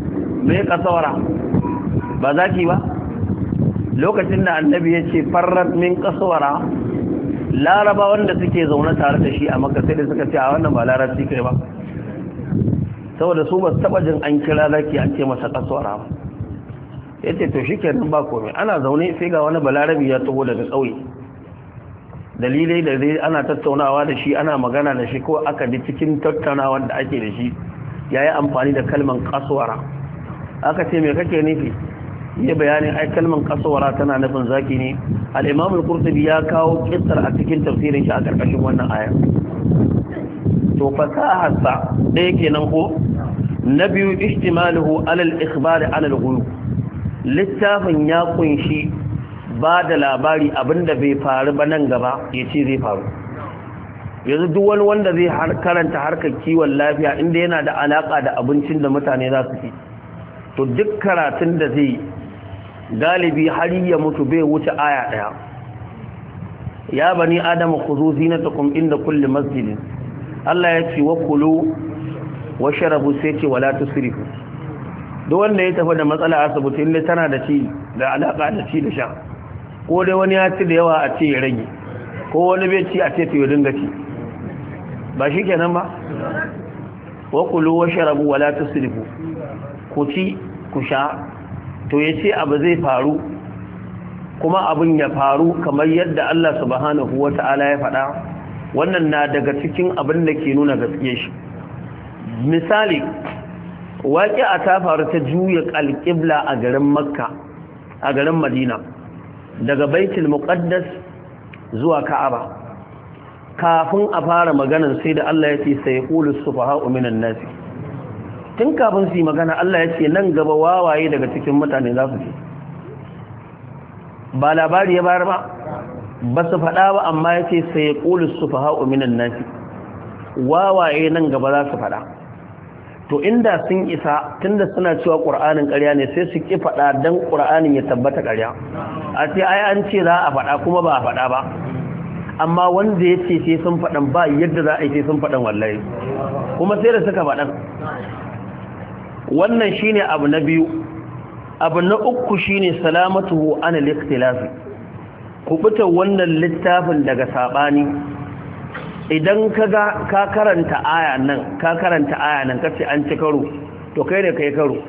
ba zaki ba lokacin da annabi ya ce farrat min qasawara laraba wanda suke zaune tare da shi a Makka sai da suka ce a wannan ba larabci kai ba saboda su ba taba jin an kira zaki an ce masa qasawara ba yace to shikenan ba komai ana zaune sai ga wani balarabi ya taho daga kauye dalilai da zai ana tattaunawa da shi ana magana da shi ko aka ji cikin tattaunawa da ake da shi yayi amfani da kalman qaswara aka ce me kake nufi yi bayanin ai kalman qaswara tana nufin zaki ne al-imam al-qurtubi ya kawo kissar a cikin tafsirin shi a karkashin wannan aya to fasaharsa ɗaya kenan ko na biyu ihtimaluhu ala al-ikhbar ala al-ghuyub littafin ya kunshi ba da labari abinda bai faru ba nan gaba ya ce zai faru yanzu duk wani wanda zai karanta harkar kiwon lafiya inda yana da alaka da abincin da mutane za su ci to duk karatun da zai galibi har ya mutu bai wuce aya daya ya bani adama khuzu zinatakum inda kulli masjidin Allah ya ce wa kulu wa sharabu sai ce wala tusrifu duk wanda ya tafi da matsala asibiti inda tana da ci da alaka da ci da sha ko dai wani ya ci da yawa a ce ya rage ko wani bai ci a ce to ya dinga ci ba shi kenan ba wa kulu wa sharabu wala tusrifu ku ci ku sha to yace abu zai faru kuma abin ya faru kamar yadda Allah subhanahu wata'ala ya faɗa, wannan na daga cikin abin da ke nuna gaskiya shi. Misali, waƙi'a ta faru ta juya alƙibla a garin Makka, a garin Madina, daga Baitul Muqaddas zuwa Ka'aba. Kafin a fara maganan sai da Allah ya ce sai qulu sufaha'u minan nas. Tun kafin su yi magana Allah ya ce nan gaba wawaye daga cikin mutane za su ce. Ba labari ya bayar ba su faɗa ba, amma ya ce sai qulu sufaha'u minan nas. Wawaye nan gaba za su faɗa. To inda sun isa, tunda suna cewa ƙur'anin ƙarya ne, sai su ƙi faɗa don ƙur'anin ya tabbata ƙarya. A ce ai an ce za a faɗa kuma ba a faɗa ba, amma wanda ya ce sai sun faɗan ba yadda za a yi sai sun faɗan wallahi, kuma sai da suka faɗan. Wannan shine abu na biyu. Abu na uku shine salamatuhu anil ikhtilafi, kubuta wannan littafin daga saɓani. Idan ka karanta aya nan kace an ci karo, to kai ne kai karo,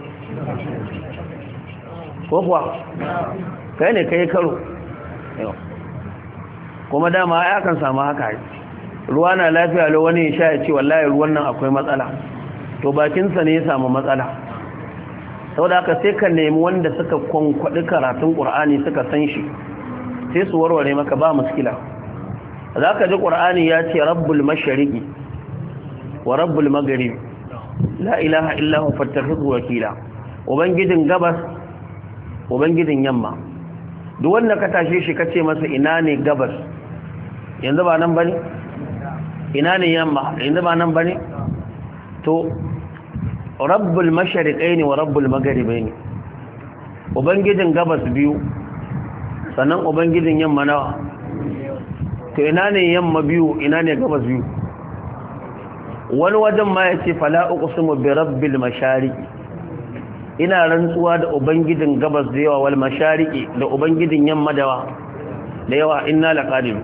ko kuwa kai ne kai karo. Kuma dama ya kan samu haka, ruwa na lafiya lo wani ya sha ya ce wallahi ruwan nan akwai matsala, to bakinsa ne ya samu matsala. Saboda haka sai ka nemi wanda suka kwankwaɗi karatun ƙur'ani suka san shi, sai su warware maka ba muskila. za ka ji ƙur'ani ya ce rabbul mashariƙi wa rabbul magharibi la ilaha illahu fattakhidhu wakila, ubangijin gabas ubangijin yamma. Duk wanda ka tashe shi kace masa ina ne gabas, yanzu ba nan bane, ina ne yamma, yanzu ba nan bane, to rabbul mashariqaini wa rabbul magharibaini, ubangijin gabas biyu sannan ubangijin yamma nawa, to ina ne yamma biyu ina ne gabas biyu. Wani wajen ma yace fala uqsimu bi rabbil mashariqi, ina rantsuwa da ubangijin gabas da yawa, wal mashariqi da ubangijin yamma da yawa, inna laqadim.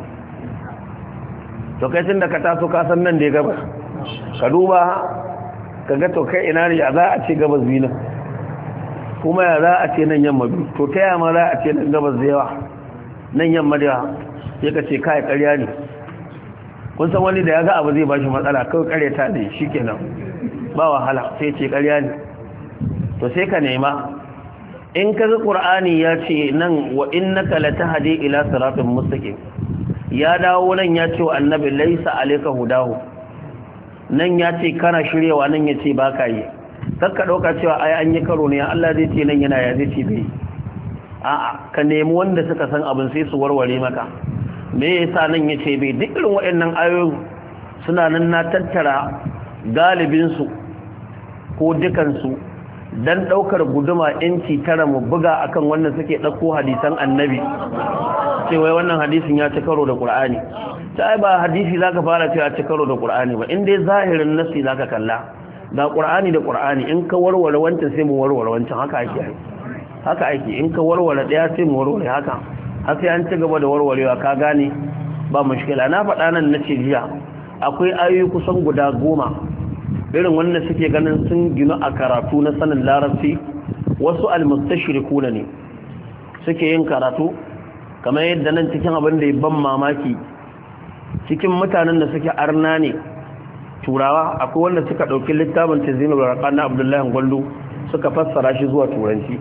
To kai tunda ka taso ka san nan da gabas, ka duba kaga to kai ina ne za a ce gabas biyu kuma ya za a ce nan yamma biyu, to ta yamma za a ce nan gabas da yawa nan yamma da yawa, sai ka ce kai ƙarya ne. Kun san wani da ya ga abu zai bashi matsala kawai ƙaryata ne shikenan, ba wahala, sai ce ƙarya ne. To sai ka nema, in ka ga Qur'ani ya ce nan wa innaka latahdi ila siratin mustaqim, ya dawo nan ya ce wa annabi laisa alayka hudahu, nan ya ce kana shiryewa, nan ya ce baka yi. Kakka dauka cewa ai an yi karo ne, Allah zai ce nan yana, ya zai ce bai. A'a, ka nemi wanda suka san abin sai su warware maka. Me yasa nan yace bai? Duk irin waɗannan ayoyi suna nan, na tattara galibin su ko dukan su dan daukar guduma inci tara mu buga akan wannan suke dauko hadisan annabi, ce wai wannan hadisin ya ci karo da Qur'ani. Sai ba hadisi zaka fara cewa ci karo da Qur'ani ba, in dai zahirin nasi zaka kalla, ga Qur'ani da Qur'ani, in ka warware wancan sai mu warware wancan, haka ake in ka warware daya sai mu warware haka, har sai an ci gaba da warwarewa, ka gane ba mushkila. Na faɗa nan na ce jiya akwai ayoyi kusan guda 10 irin wannan suke ganin sun ginu a karatu na sanin larabci, wasu almustashrikuna ne suke yin karatu, kamar yadda nan cikin abin da ya ban mamaki, cikin mutanen da suke arna ne turawa, akwai wanda suka ɗauki littafin Tazminul Waraqat na Abdullahi Gwallo suka fassara shi zuwa turanci.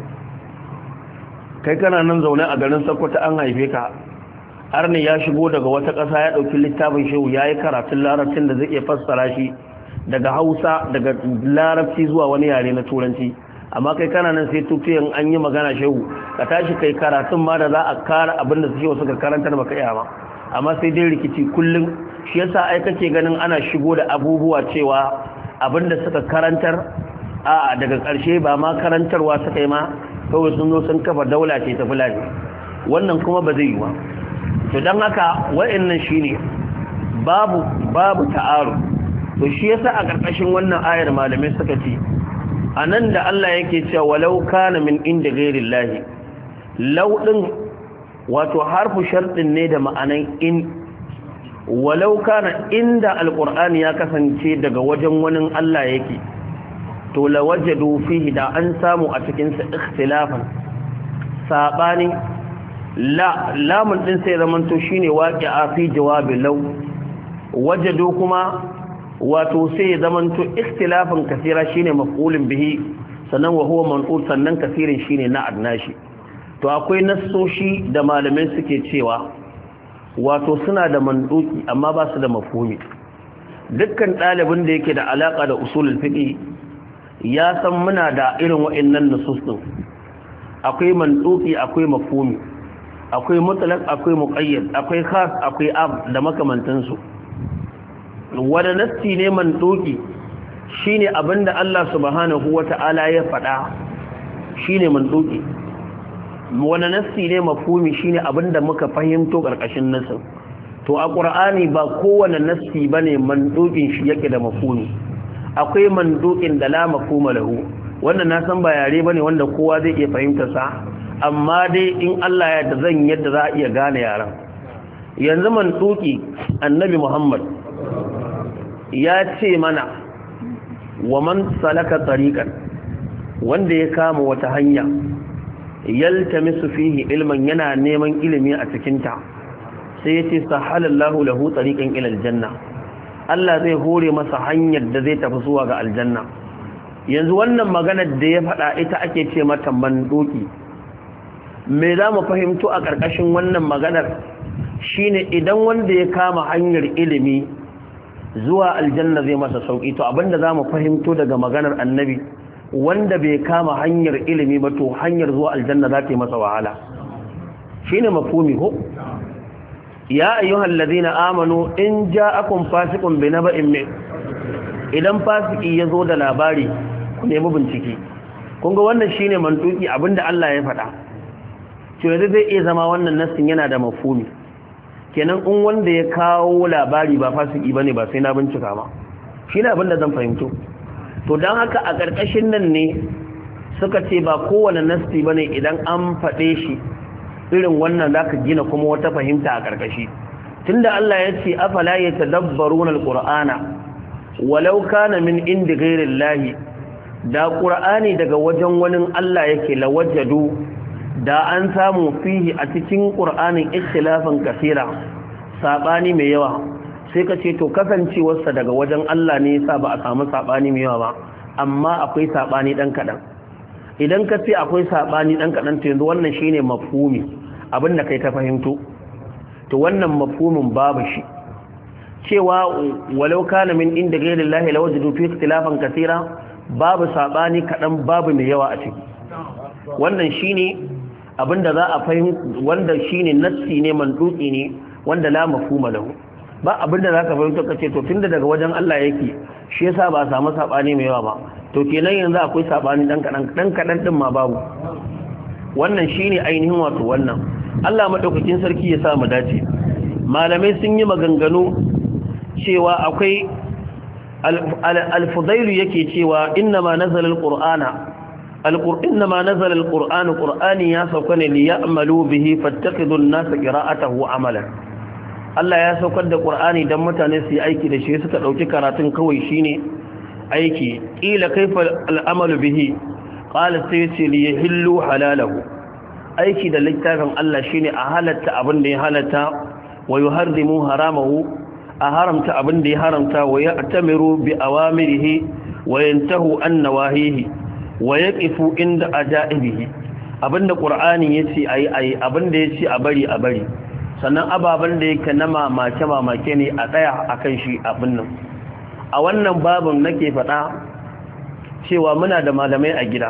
Kai kana nan zaune a garin Sokoto, an haife ka, arni ya shigo daga wata ƙasa ya ɗauki littafin shehu ya yi karatun larabcin da zai iya fassara shi daga Hausa, daga larabci zuwa wani yare na turanci, amma kai kana nan sai tutuyan an yi magana shehu ka tashi kai karatun ma da za a kara abin da shehu suka karantar baka iya ba, amma sai dai rikici kullum. Shi yasa ai kake ganin ana shigo da abubuwa cewa abin da suka karantar a daga ƙarshe ba ma karantarwa suka yi ma, kawai sun zo sun kafa daula ce ta Fulani, wannan kuma ba zai yi ba. To don haka wa'annan shine babu ta'aru. To shi yasa a ƙarƙashin wannan ayar malamai suka ce anan da Allah yake cewa walau kana min inda ghairillahi, law din wato harfu shartin ne da ma'anan in. Walau kana inda alqur'ani ya kasance daga wajen wani Allah yake, to lawajadu fihi da an samu a cikin sa ikhtilafan, sabani lamun din sai zamanto shine waqi'a fi jawabi law wajadu kuma wato sai zamanto ikhtilafin kaseera shine maf'ulun bihi sannan wa huwa man'ul sannan kaseerin shine na adnashi to akwai nassoshi da malamai suke cewa wato suna da manduki amma ba su da mafhumi dukkan ɗalibin da yake da alaka da usulul fiqh ya san muna da irin wa'annan nusus din akwai manduki akwai mafhumi akwai mutlaq akwai muqayyad akwai khas akwai am da makamantan su wanda nassi ne manduki shine abinda Allah subhanahu wata'ala ya faɗa shine manduki wani nassi ne mafhumi shine abinda muka fahimto karkashin nassin to a qur'ani ba kowane nassi bane mandukin shi yake da mafhumi akwai mandukin da la mafhuma lahu wannan na san ba yare bane wanda kowa zai iya fahimta sa amma dai in Allah ya yarda zan yadda za a iya gane yaran yanzu manduki annabi Muhammad ya ce mana wa man salaka tariqan wanda ya kama wata hanya yaltamisu fihi ilman yana neman ilimi a cikin ta sai yace sahalallahu lahu tariqan ila aljanna Allah zai hore masa hanyar da zai tafi zuwa ga aljanna yanzu wannan maganar da ya faɗa ita ake ce mata manduki me za mu fahimto a ƙarƙashin wannan maganar shine idan wanda ya kama hanyar ilimi zuwa aljanna zai masa sauki to abinda za mu fahimto daga maganar annabi wanda bai kama hanyar ilimi ba to hanyar zuwa aljanna za ta yi masa wahala shine mafhumi ko ya ayyuhal ladina amanu in ja'akum fasiqun binaba'in idan fasiki yazo da labari ku nemi bincike kun ga wannan shine mantuki abinda Allah ya faɗa to yanzu zai iya zama wannan nassin yana da mafhumi kenan in wanda ya kawo labari ba fasiki bane ba sai na bincika ba shine abinda zan fahimto to don haka a ƙarƙashin nan ne suka ce ba kowane nasti ba ne idan an faɗe shi irin wannan za ka gina kuma wata fahimta a ƙarƙashi tunda Allah ya ce afala ya tadabbaruna alqur'ana walau kana min indi ghairillahi da qur'ani daga wajen wani Allah yake lawajadu da an samu fihi a cikin qur'anin ikhtilafan kaseera sabani mai yawa sai ka ce to kasancewarsa daga wajen Allah ne yasa ba a samu sabani mai yawa ba amma akwai sabani dan kadan idan ka ce akwai sabani dan kadan to yanzu wannan shine mafhumi abinda kai ta fahimto to wannan mafhumin babu shi cewa walau kana min inda ghayri Allah lawajadu fi ikhtilafan kaseera babu sabani kadan babu mai yawa a ciki wannan shine abinda za a fahimta wanda shine nassi ne manduki ne wanda la mafhuma lahu ba abinda za ka fahimta ka ce to tunda daga wajen Allah yake shi yasa ba a samu sabani mai yawa ba to kenan yanzu akwai sabani dan kadan din ma babu wannan shine ainihin wato wannan Allah madaukakin sarki ya sa mu dace malamai sun yi maganganu cewa akwai al-Fudail yake cewa innama nazala al-Qur'ana innama nazala al-Qur'an Qur'ani ya sauka ne li ya'malu bihi fattakhidhu an-nas qira'atahu amalan Allah ya saukar da Qur'ani dan mutane su yi aiki da shi suka dauki karatun kawai shine aiki kila kaifa al'amalu bihi qala sayti li yahillu halalahu aiki da littafin Allah shine a halatta abin da ya halatta wa yuharrimu haramahu a haramta abin da ya haramta wa ya'tamiru bi awamirihi wa yantahu an nawahihi wa yaqifu inda ajaibihi abinda Qur'ani yace ayi abinda yace a bari sannan ababen da yake na mamake ne a tsaya akan shi abin nan a wannan babin nake faɗa cewa muna da malamai a gida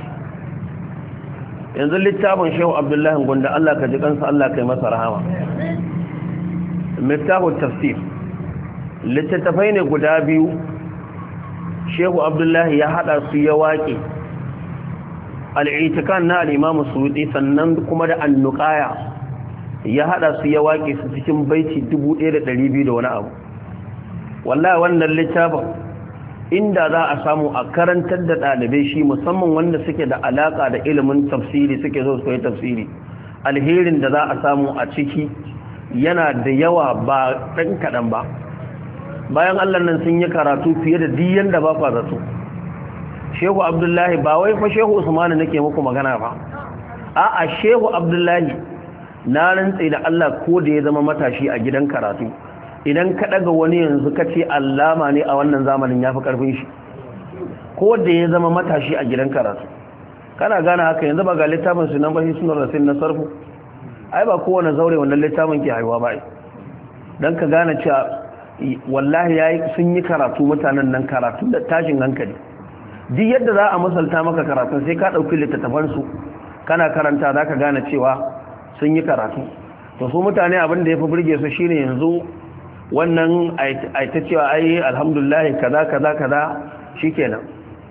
yanzu littafin Shehu Abdullahi Gunda Allah ka ji kansa Allah kai masa rahama Miftahut Tafsir littattafai ne guda biyu Shehu Abdullahi ya hada su ya waƙe al-i'tikan na al-Imam Suyuti sannan kuma da an-Nuqaya ya hada su ya waƙe su cikin baiti 1200 da wani abu wallahi wannan littafin inda za a samu a karantar da ɗalibai shi musamman wanda suke da alaka da ilimin tafsiri suke so su yi tafsiri alherin da za a samu a ciki yana da yawa ba ɗan kaɗan ba bayan Allah nan sun yi karatu fiye da diyan da ba kwa zato Shehu Abdullahi ba wai fa Shehu Usmanu nake muku magana ba a'a Shehu Abdullahi na rantse da Allah ko da ya zama matashi a gidan karatu idan ka daga wani yanzu ka ce allama ne a wannan zamanin ya fi karfin shi ko da ya zama matashi a gidan karatu kana gane haka yanzu ba ga littafin su nan ba shi sunan rasul na sarfu ai ba kowane zaure wannan littafin ke haihuwa ba dan ka gane cewa wallahi sun yi karatu mutanen nan karatu da tashin hankali duk yadda za a misalta maka karatun sai ka dauki littattafan su kana karanta zaka gane cewa sun yi karatu to su mutane abin da yafi burge su shine yanzu wannan aita cewa ai alhamdulillah kaza shikenan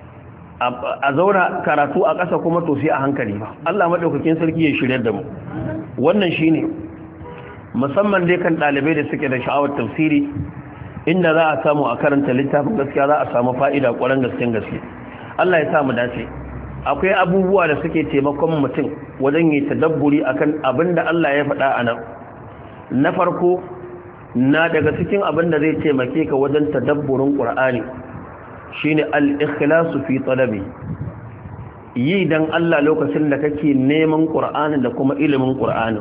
a zauna karatu a ƙasa kuma to sai a hankali ba Allah madaukakin sarki ya shirye da mu wannan shine musamman dai kan dalibai da suke da sha'awar tafsiri inda za a samu a karanta littafin gaskiya za a samu fa'ida ƙwarar gaske Allah ya sa mu dace akwai abubuwa da suke taimakon mutum wajen yi tadabburi akan abin da Allah ya faɗa a nan na farko na daga cikin abin da zai taimake ka wajen tadabburin Qur'ani shine al-ikhlasu fi talabi yi dan Allah lokacin da kake neman Qur'ani da kuma ilimin Qur'ani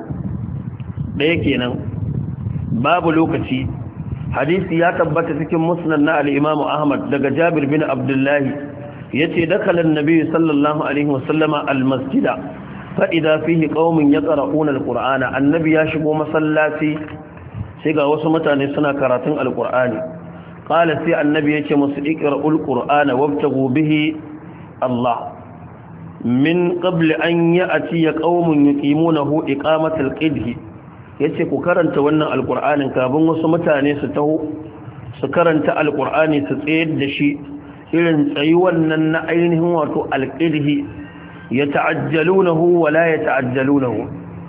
ɗaya kenan babu lokaci hadisi ya tabbata cikin musnad na al-Imam Ahmad daga Jabir bin Abdullah yace dakala an-nabi sallallahu alaihi wasallama al-masjida fa idha fihi qaumun yaqra'una al-Qur'ana annabi ya shigo masallaci sai ga wasu mutane suna karatun al-Qur'ani qala sai annabi yace musu iqra'ul Qur'ana wabtagu bihi Allah min qabl an ya'ti qaumun yuqimunahu iqamatal qidhi yace ku karanta wannan alqur'anin kafin wasu mutane su taho su karanta alqur'ani su tsayar da shi irin tsayuwan nan na ainihin wato alqidhi yata'ajjalunahu wa la yata'ajjalunahu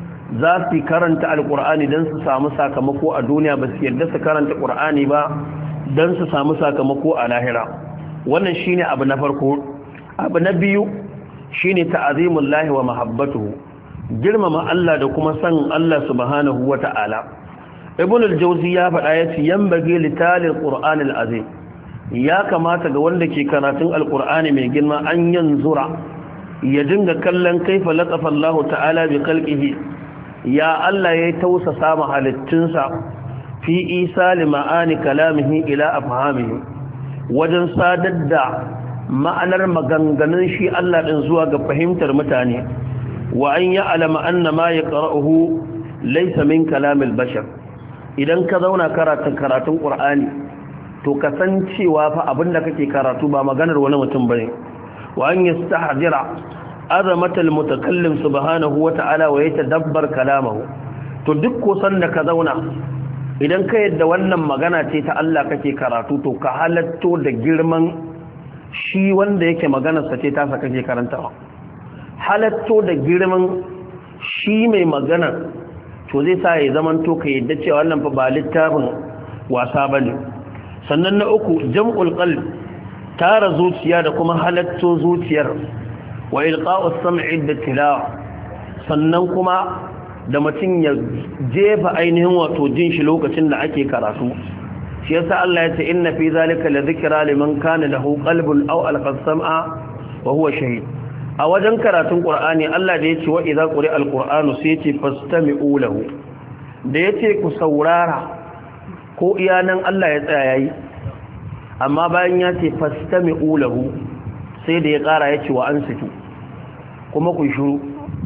za su karanta alqur'ani dan su samu sakamako a duniya ba su yarda su karanta qur'ani ba dan su samu sakamako a lahira wannan shine abu na farko abu na biyu shine ta'azimullahi wa mahabbatuhu girmama Allah da kuma san Allah subhanahu wata'ala ibn al-jawzi ya faɗa yace yambage litalil qur'anil azim ya kamata ga wanda ke karatun alqur'ani mai girma an yanzura ya dinga kallon kaifa latafa Allah ta'ala bi khalqihi ya Allah ya tausasa ma halittunsa fi isali ma'ani kalamihi ila afhamihi wajen sadar da ma'anar maganganun shi Allah din zuwa ga fahimtar mutane wa an ya'lama anna ma yaqra'uhu laysa min kalamil bashar idan ka zauna karatun qur'ani to kasancewa fa abinda kake karatu ba maganar wani mutum bane wa an yastahdira azamatal mutakallim subhanahu wa ta'ala wa yatadabbar kalamahu to duk kosan da ka zauna idan ka yadda wannan magana ce ta Allah kake karatu to ka halatto da girman shi wanda yake maganarsa ce ta sa kake karantawa halatto da girman shi mai magana to zai sa ya zaman to ka yadda cewa wannan fa ba littafin wasa bane sannan na uku jam'ul qalb tara zuciya da kuma halatto zuciyar wa ilqa'us sam'i da tilawa sannan kuma da mutum ya jefa ainihin wato jin shi lokacin da ake karatu shi yasa Allah ya ce inna fi zalika la dhikra liman kana lahu qalbun aw alqa sam'a wa huwa shahid a wajen karatun qur'ani Allah da yace wa idza quri'a alqur'anu sai yace fastami'u lahu da yace ku saurara ko iyanan Allah ya tsaya yayi amma bayan ya ce fastami'u lahu sai da ya kara yace wa ansitu kuma ku shiru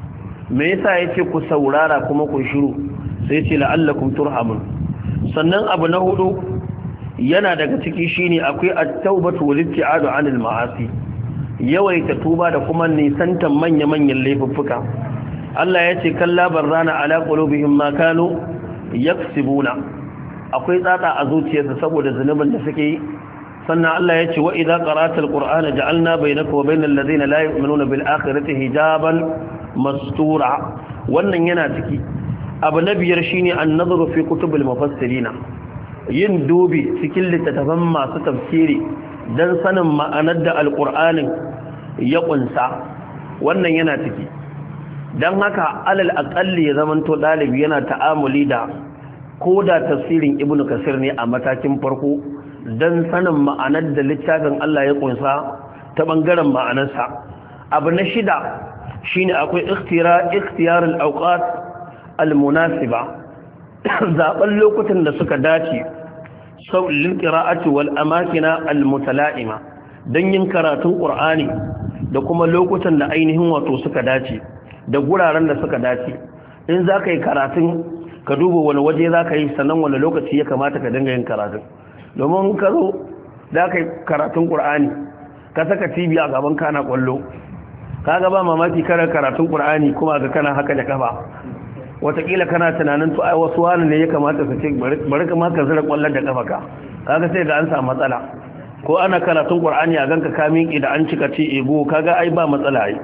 me yasa yace ku saurara kuma ku shiru sai yace la'allakum turhamun sannan abu na hudu yana daga ciki shine akwai at-taubatu wal ibtiadu 'anil ma'asi yawaita tuba da kuma nisantan manya-manyan laifuffuka Allah yace kalla barrana ala qulubihim ma kanu yaksibuna akwai tsatsa a zuciyarsa saboda zunubin da suke yi sannan Allah yace wa idza qara'ta al-qur'ana ja'alna bainaka wa bainal ladina la yu'minuna bil akhirati hijaban mastura wannan yana ciki abu na biyar shine an-nadhru fi kutubil mufassirina yin dubi cikin littattafan masu tafsiri dan sanin ma'anar da alqur'anin ya kunsa wannan yana ciki dan haka alal aqalli ya zamanto dalibi yana ta'amuli da koda tafsirin ibnu kasir ne a matakin farko dan sanin ma'anar da littafin Allah ya kunsa ta bangaren ma'anarsa abu na shida shine akwai ikhtiyar al-awqat al-munasiba zaben lokutan da suka dace sau lil qira'ati wal amakina al-mutala'ima dan yin karatun qur'ani da kuma lokutan da ainihin wato suka dace da guraren da suka dace in zaka yi karatun ka duba wani waje zaka yi sannan wani lokaci ya kamata ka dinga yin karatun domin ka zo zaka yi karatun qur'ani ka saka TV a gaban kana kwallo kaga ba mamaki kana karatun qur'ani kuma ga kana haka da kafa watakila kana tunanin to ai wasu wani ne ya kamata su ce bari ka ma ka zira kwallon da kafa ka kaga sai ga an samu matsala ko ana karatun qur'ani a ganka ka miƙe da an cika ce ego kaga ai ba matsala ai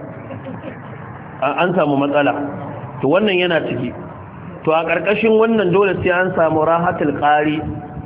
an samu matsala to wannan yana ciki to a ƙarƙashin wannan dole sai an samu rahatul qari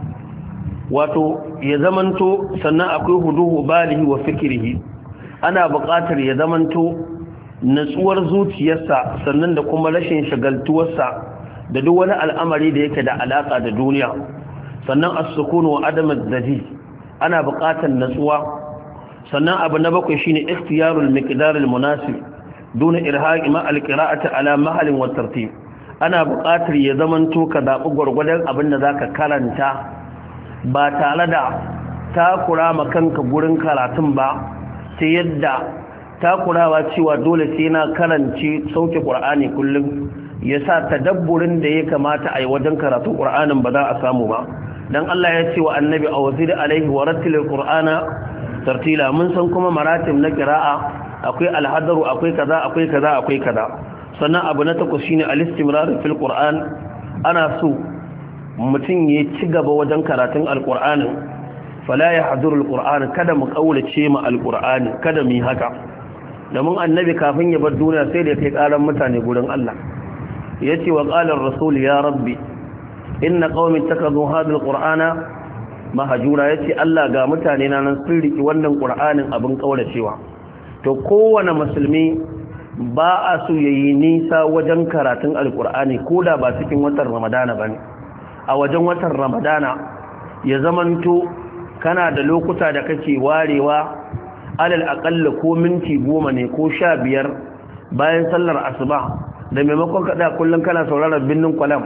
wato ya zamanto sannan akwai huduhu balihi wa fikrihi ana buƙatar ya zamanto natsuwar zuciyarsa sannan da kuma rashin shagaltuwarsa da duk wani al'amari da yake da alaka da duniya sannan as-sukun wa adam az-zaji ana buƙatar natsuwa sannan abu na bakwai shine ikhtiyarul miqdar al-munasib duna irhaqi ma al-qira'ati ala mahalin wa tartib ana buƙatar ya zamanto ka zabi gurgurdan abin da zaka karanta ba tare da takura ma kanka gurin karatun ba sai yadda takurawa cewa dole sai na karanci sauke Qur'ani kullum yasa tadabburin da ya kamata a yi wajen karatun Qur'anin ba za a samu ba dan Allah ya ce wa annabi awzid alaihi wa rattilil Qur'ana tartila mun san kuma maratib na qira'a akwai al-hadaru akwai kaza akwai kaza akwai kaza sannan abu na takwas shine al-istimrar fil Qur'an ana so mutum ya ci gaba wajen karatun al-Qur'anin fala yahduru al-Qur'an kada mu kaulace ma al-Qur'ani kada mu yi haka domin annabi kafin ya bar duniya sai da kai karan mutane gurin Allah yace wa qala ar-rasul ya rabbi inna qaumi ittakhadhu hadha al-qur'ana mahjura yace Allah ga mutane na nan sun riki wannan qur'anin abin kauracewa to kowane musulmi ba a so yayi nisa wajen karatun al-qur'ani koda ba cikin watan ramadana bane a wajen watan ramadana ya zamanto kana da lokuta da kake warewa alal aƙalla ko minti 10 ne ko 15 bayan sallar asuba da maimakon kaɗa kullum kana sauraron binnin kwalam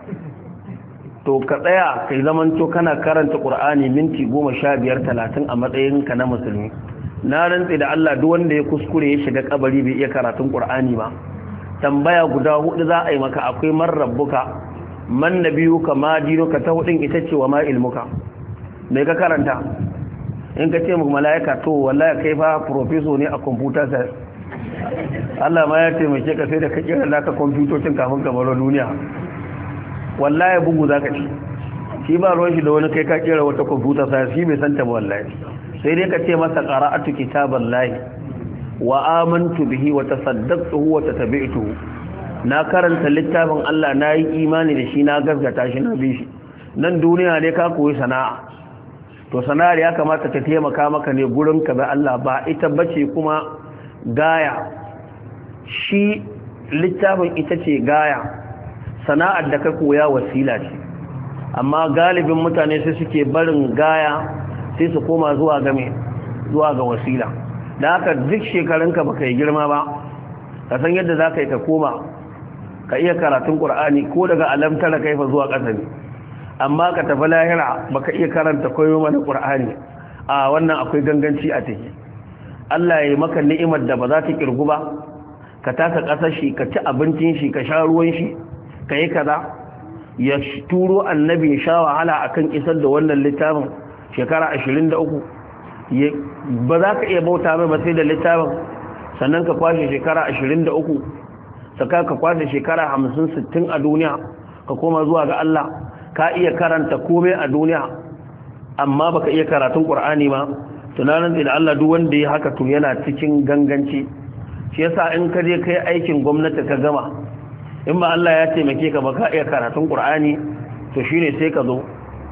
to ka tsaya kai zamanto kana karanta ƙur'ani minti 15-30 a matsayinka na musulmi na rantse da Allah duk wanda ya kuskure ya shiga kabari bai iya karatun ƙur'ani ba tambaya guda 4 za a yi maka akwai man rabbuka man nabiyuka ma dinuka ta hudin ita ce wa ma ilmuka me ka karanta in ka ce mu mala'ika to wallahi kai fa professor ne a computer science Allah ma ya taimake ka sai da ka kira naka kwamfutocin kafin ka baro duniya wallahi bugu zaka ci shi ba ruwan shi da wani kai ka kira wata computer science shi bai santa ba wallahi sai dai ka ce masa qara'atu kitaballahi wa amantu bihi wa tasaddaqtuhu wa tatabi'tuhu na karanta littafin Allah na yi imani da shi na gaskata shi na bi shi nan duniya ne ka koyi sana'a to sana'ar ya kamata ta taimaka maka ne gurin ka ba Allah ba ita bace kuma gaya shi littafin ita ce gaya sana'ar da ka koya wasila ce amma galibin mutane sai suke barin gaya sai su koma zuwa ga wasila da haka duk shekarunka baka yi girma ba ka san yadda za ka yi ka koma ka iya karatun ƙur'ani ko daga alamtara kaifa zuwa ƙasa ne amma ka tafi lahira baka iya karanta koyo mana Qur'ani a wannan akwai ganganci a take Allah ya yi maka ni'imar da ba za ta kirgu ba ka taka kasar shi ka ci abincin shi ka sha ruwan shi ka yi kaza ya turo annabi ya sha wahala akan isar da wannan littafin shekara 23 ba za ka iya bauta mai ba sai da littafin sannan ka kwashe shekara 23 saka ka kwashe shekara 50-60 a duniya ka koma zuwa ga Allah ka iya karanta komai a duniya amma baka iya karatun Qur'ani ba tunanin da Allah duk wanda ya haka to yana cikin ganganci shi yasa in ka je kai aikin gwamnati ka gama in ba Allah ya taimake ka baka iya karatun Qur'ani to shine sai ka zo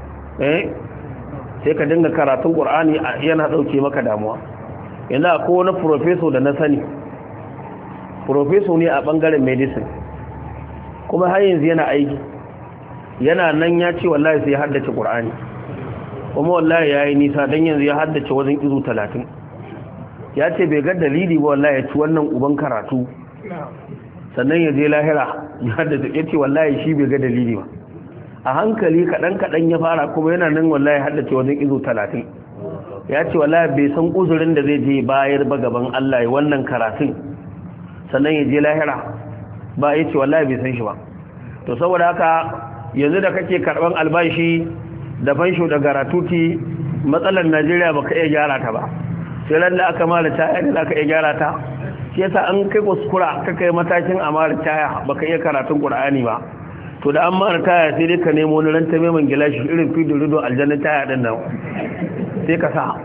sai ka dinga karatun Qur'ani yana dauke maka damuwa yana ko wani professor da na sani professor ne a bangaren medicine kuma har yanzu yana aiki yana nan ya ce wallahi sai ya haddace Qur'ani kuma wallahi yayi nisa dan yanzu ya haddace wajen izu 30 ya ce bai ga dalili ba wallahi ya ci wannan uban karatu sannan ya je lahira ya ce wallahi shi bai ga dalili ba a hankali kaɗan ya fara kuma yana nan wallahi haddace wajen izo 30 ya ce wallahi bai san uzurin da zai je bayar ba gaban Allah ya wannan karatun sannan ya je lahira ba ya ce wallahi bai san shi ba to saboda haka yanzu da kake karban albashi da fansho da garatuti matsalar Najeriya baka iya gyara ta ba sai ran da aka mara taya da zaka iya gyara ta shi yasa an kai kuskura ka kai matakin amara taya baka iya karatun Qur'ani ba to da an mara taya sai dai ka nemo wani ranta mai man gilashi irin fido rido aljanna taya din nan sai ka sa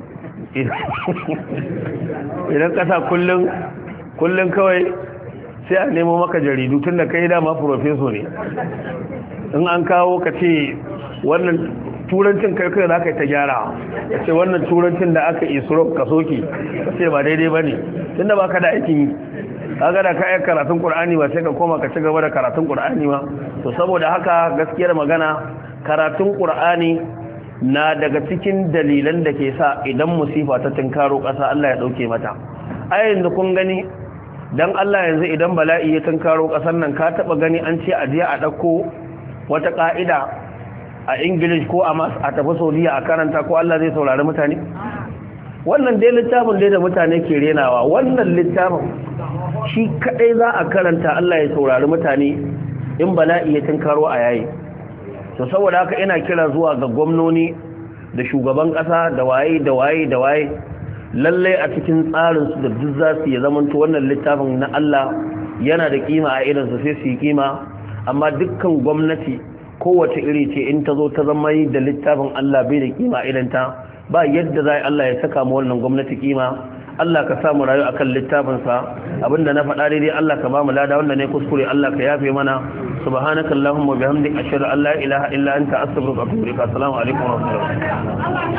idan ka sa kullun kawai sai a nemo maka jaridu tun da kai dama profeso ne in an kawo ka ce wannan turancin kai za ka yi ta gyara ka ce wannan turancin da aka isro ka soke ka ce ba daidai ba ne tun da ba ka da aikin yi kaga da ka yi karatun ƙur'ani ba sai ka koma ka ci gaba da karatun ƙur'ani ba to saboda haka gaskiyar magana karatun ƙur'ani na daga cikin dalilan da ke sa idan musifa ta tunkaro ƙasa Allah ya ɗauke mata a yanzu kun gani dan Allah yanzu idan bala'i ya tunkaro ƙasar nan ka taɓa gani an ce a je a ɗauko wata ƙa'ida a English ko a tafi Saudiya a karanta ko Allah zai saurari mutane wannan dai littafin dai da mutane ke renawa wannan littafin shi kadai za a karanta Allah ya saurari mutane in bala'i ya tunkaro a yayi to saboda haka ina kira zuwa ga gwamnoni da shugaban kasa da waye lalle a cikin tsarin su da duk za su yi zamanto wannan littafin na Allah yana da kima a irin su sai su yi kima amma dukkan gwamnati kowace iri ce in ta zo ta zama yi da littafin Allah bai da kima irin ta ba yadda za Allah ya saka mu wannan gwamnati kima Allah ka samu rayu akan littafinsa abinda na faɗa daidai Allah ka ba mu lada wanda ne kuskure Allah ka yafe mana subhanaka allahumma bihamdika ashhadu an la ilaha illa anta astaghfiruka wa atubu ilaik assalamu alaikum wa rahmatullahi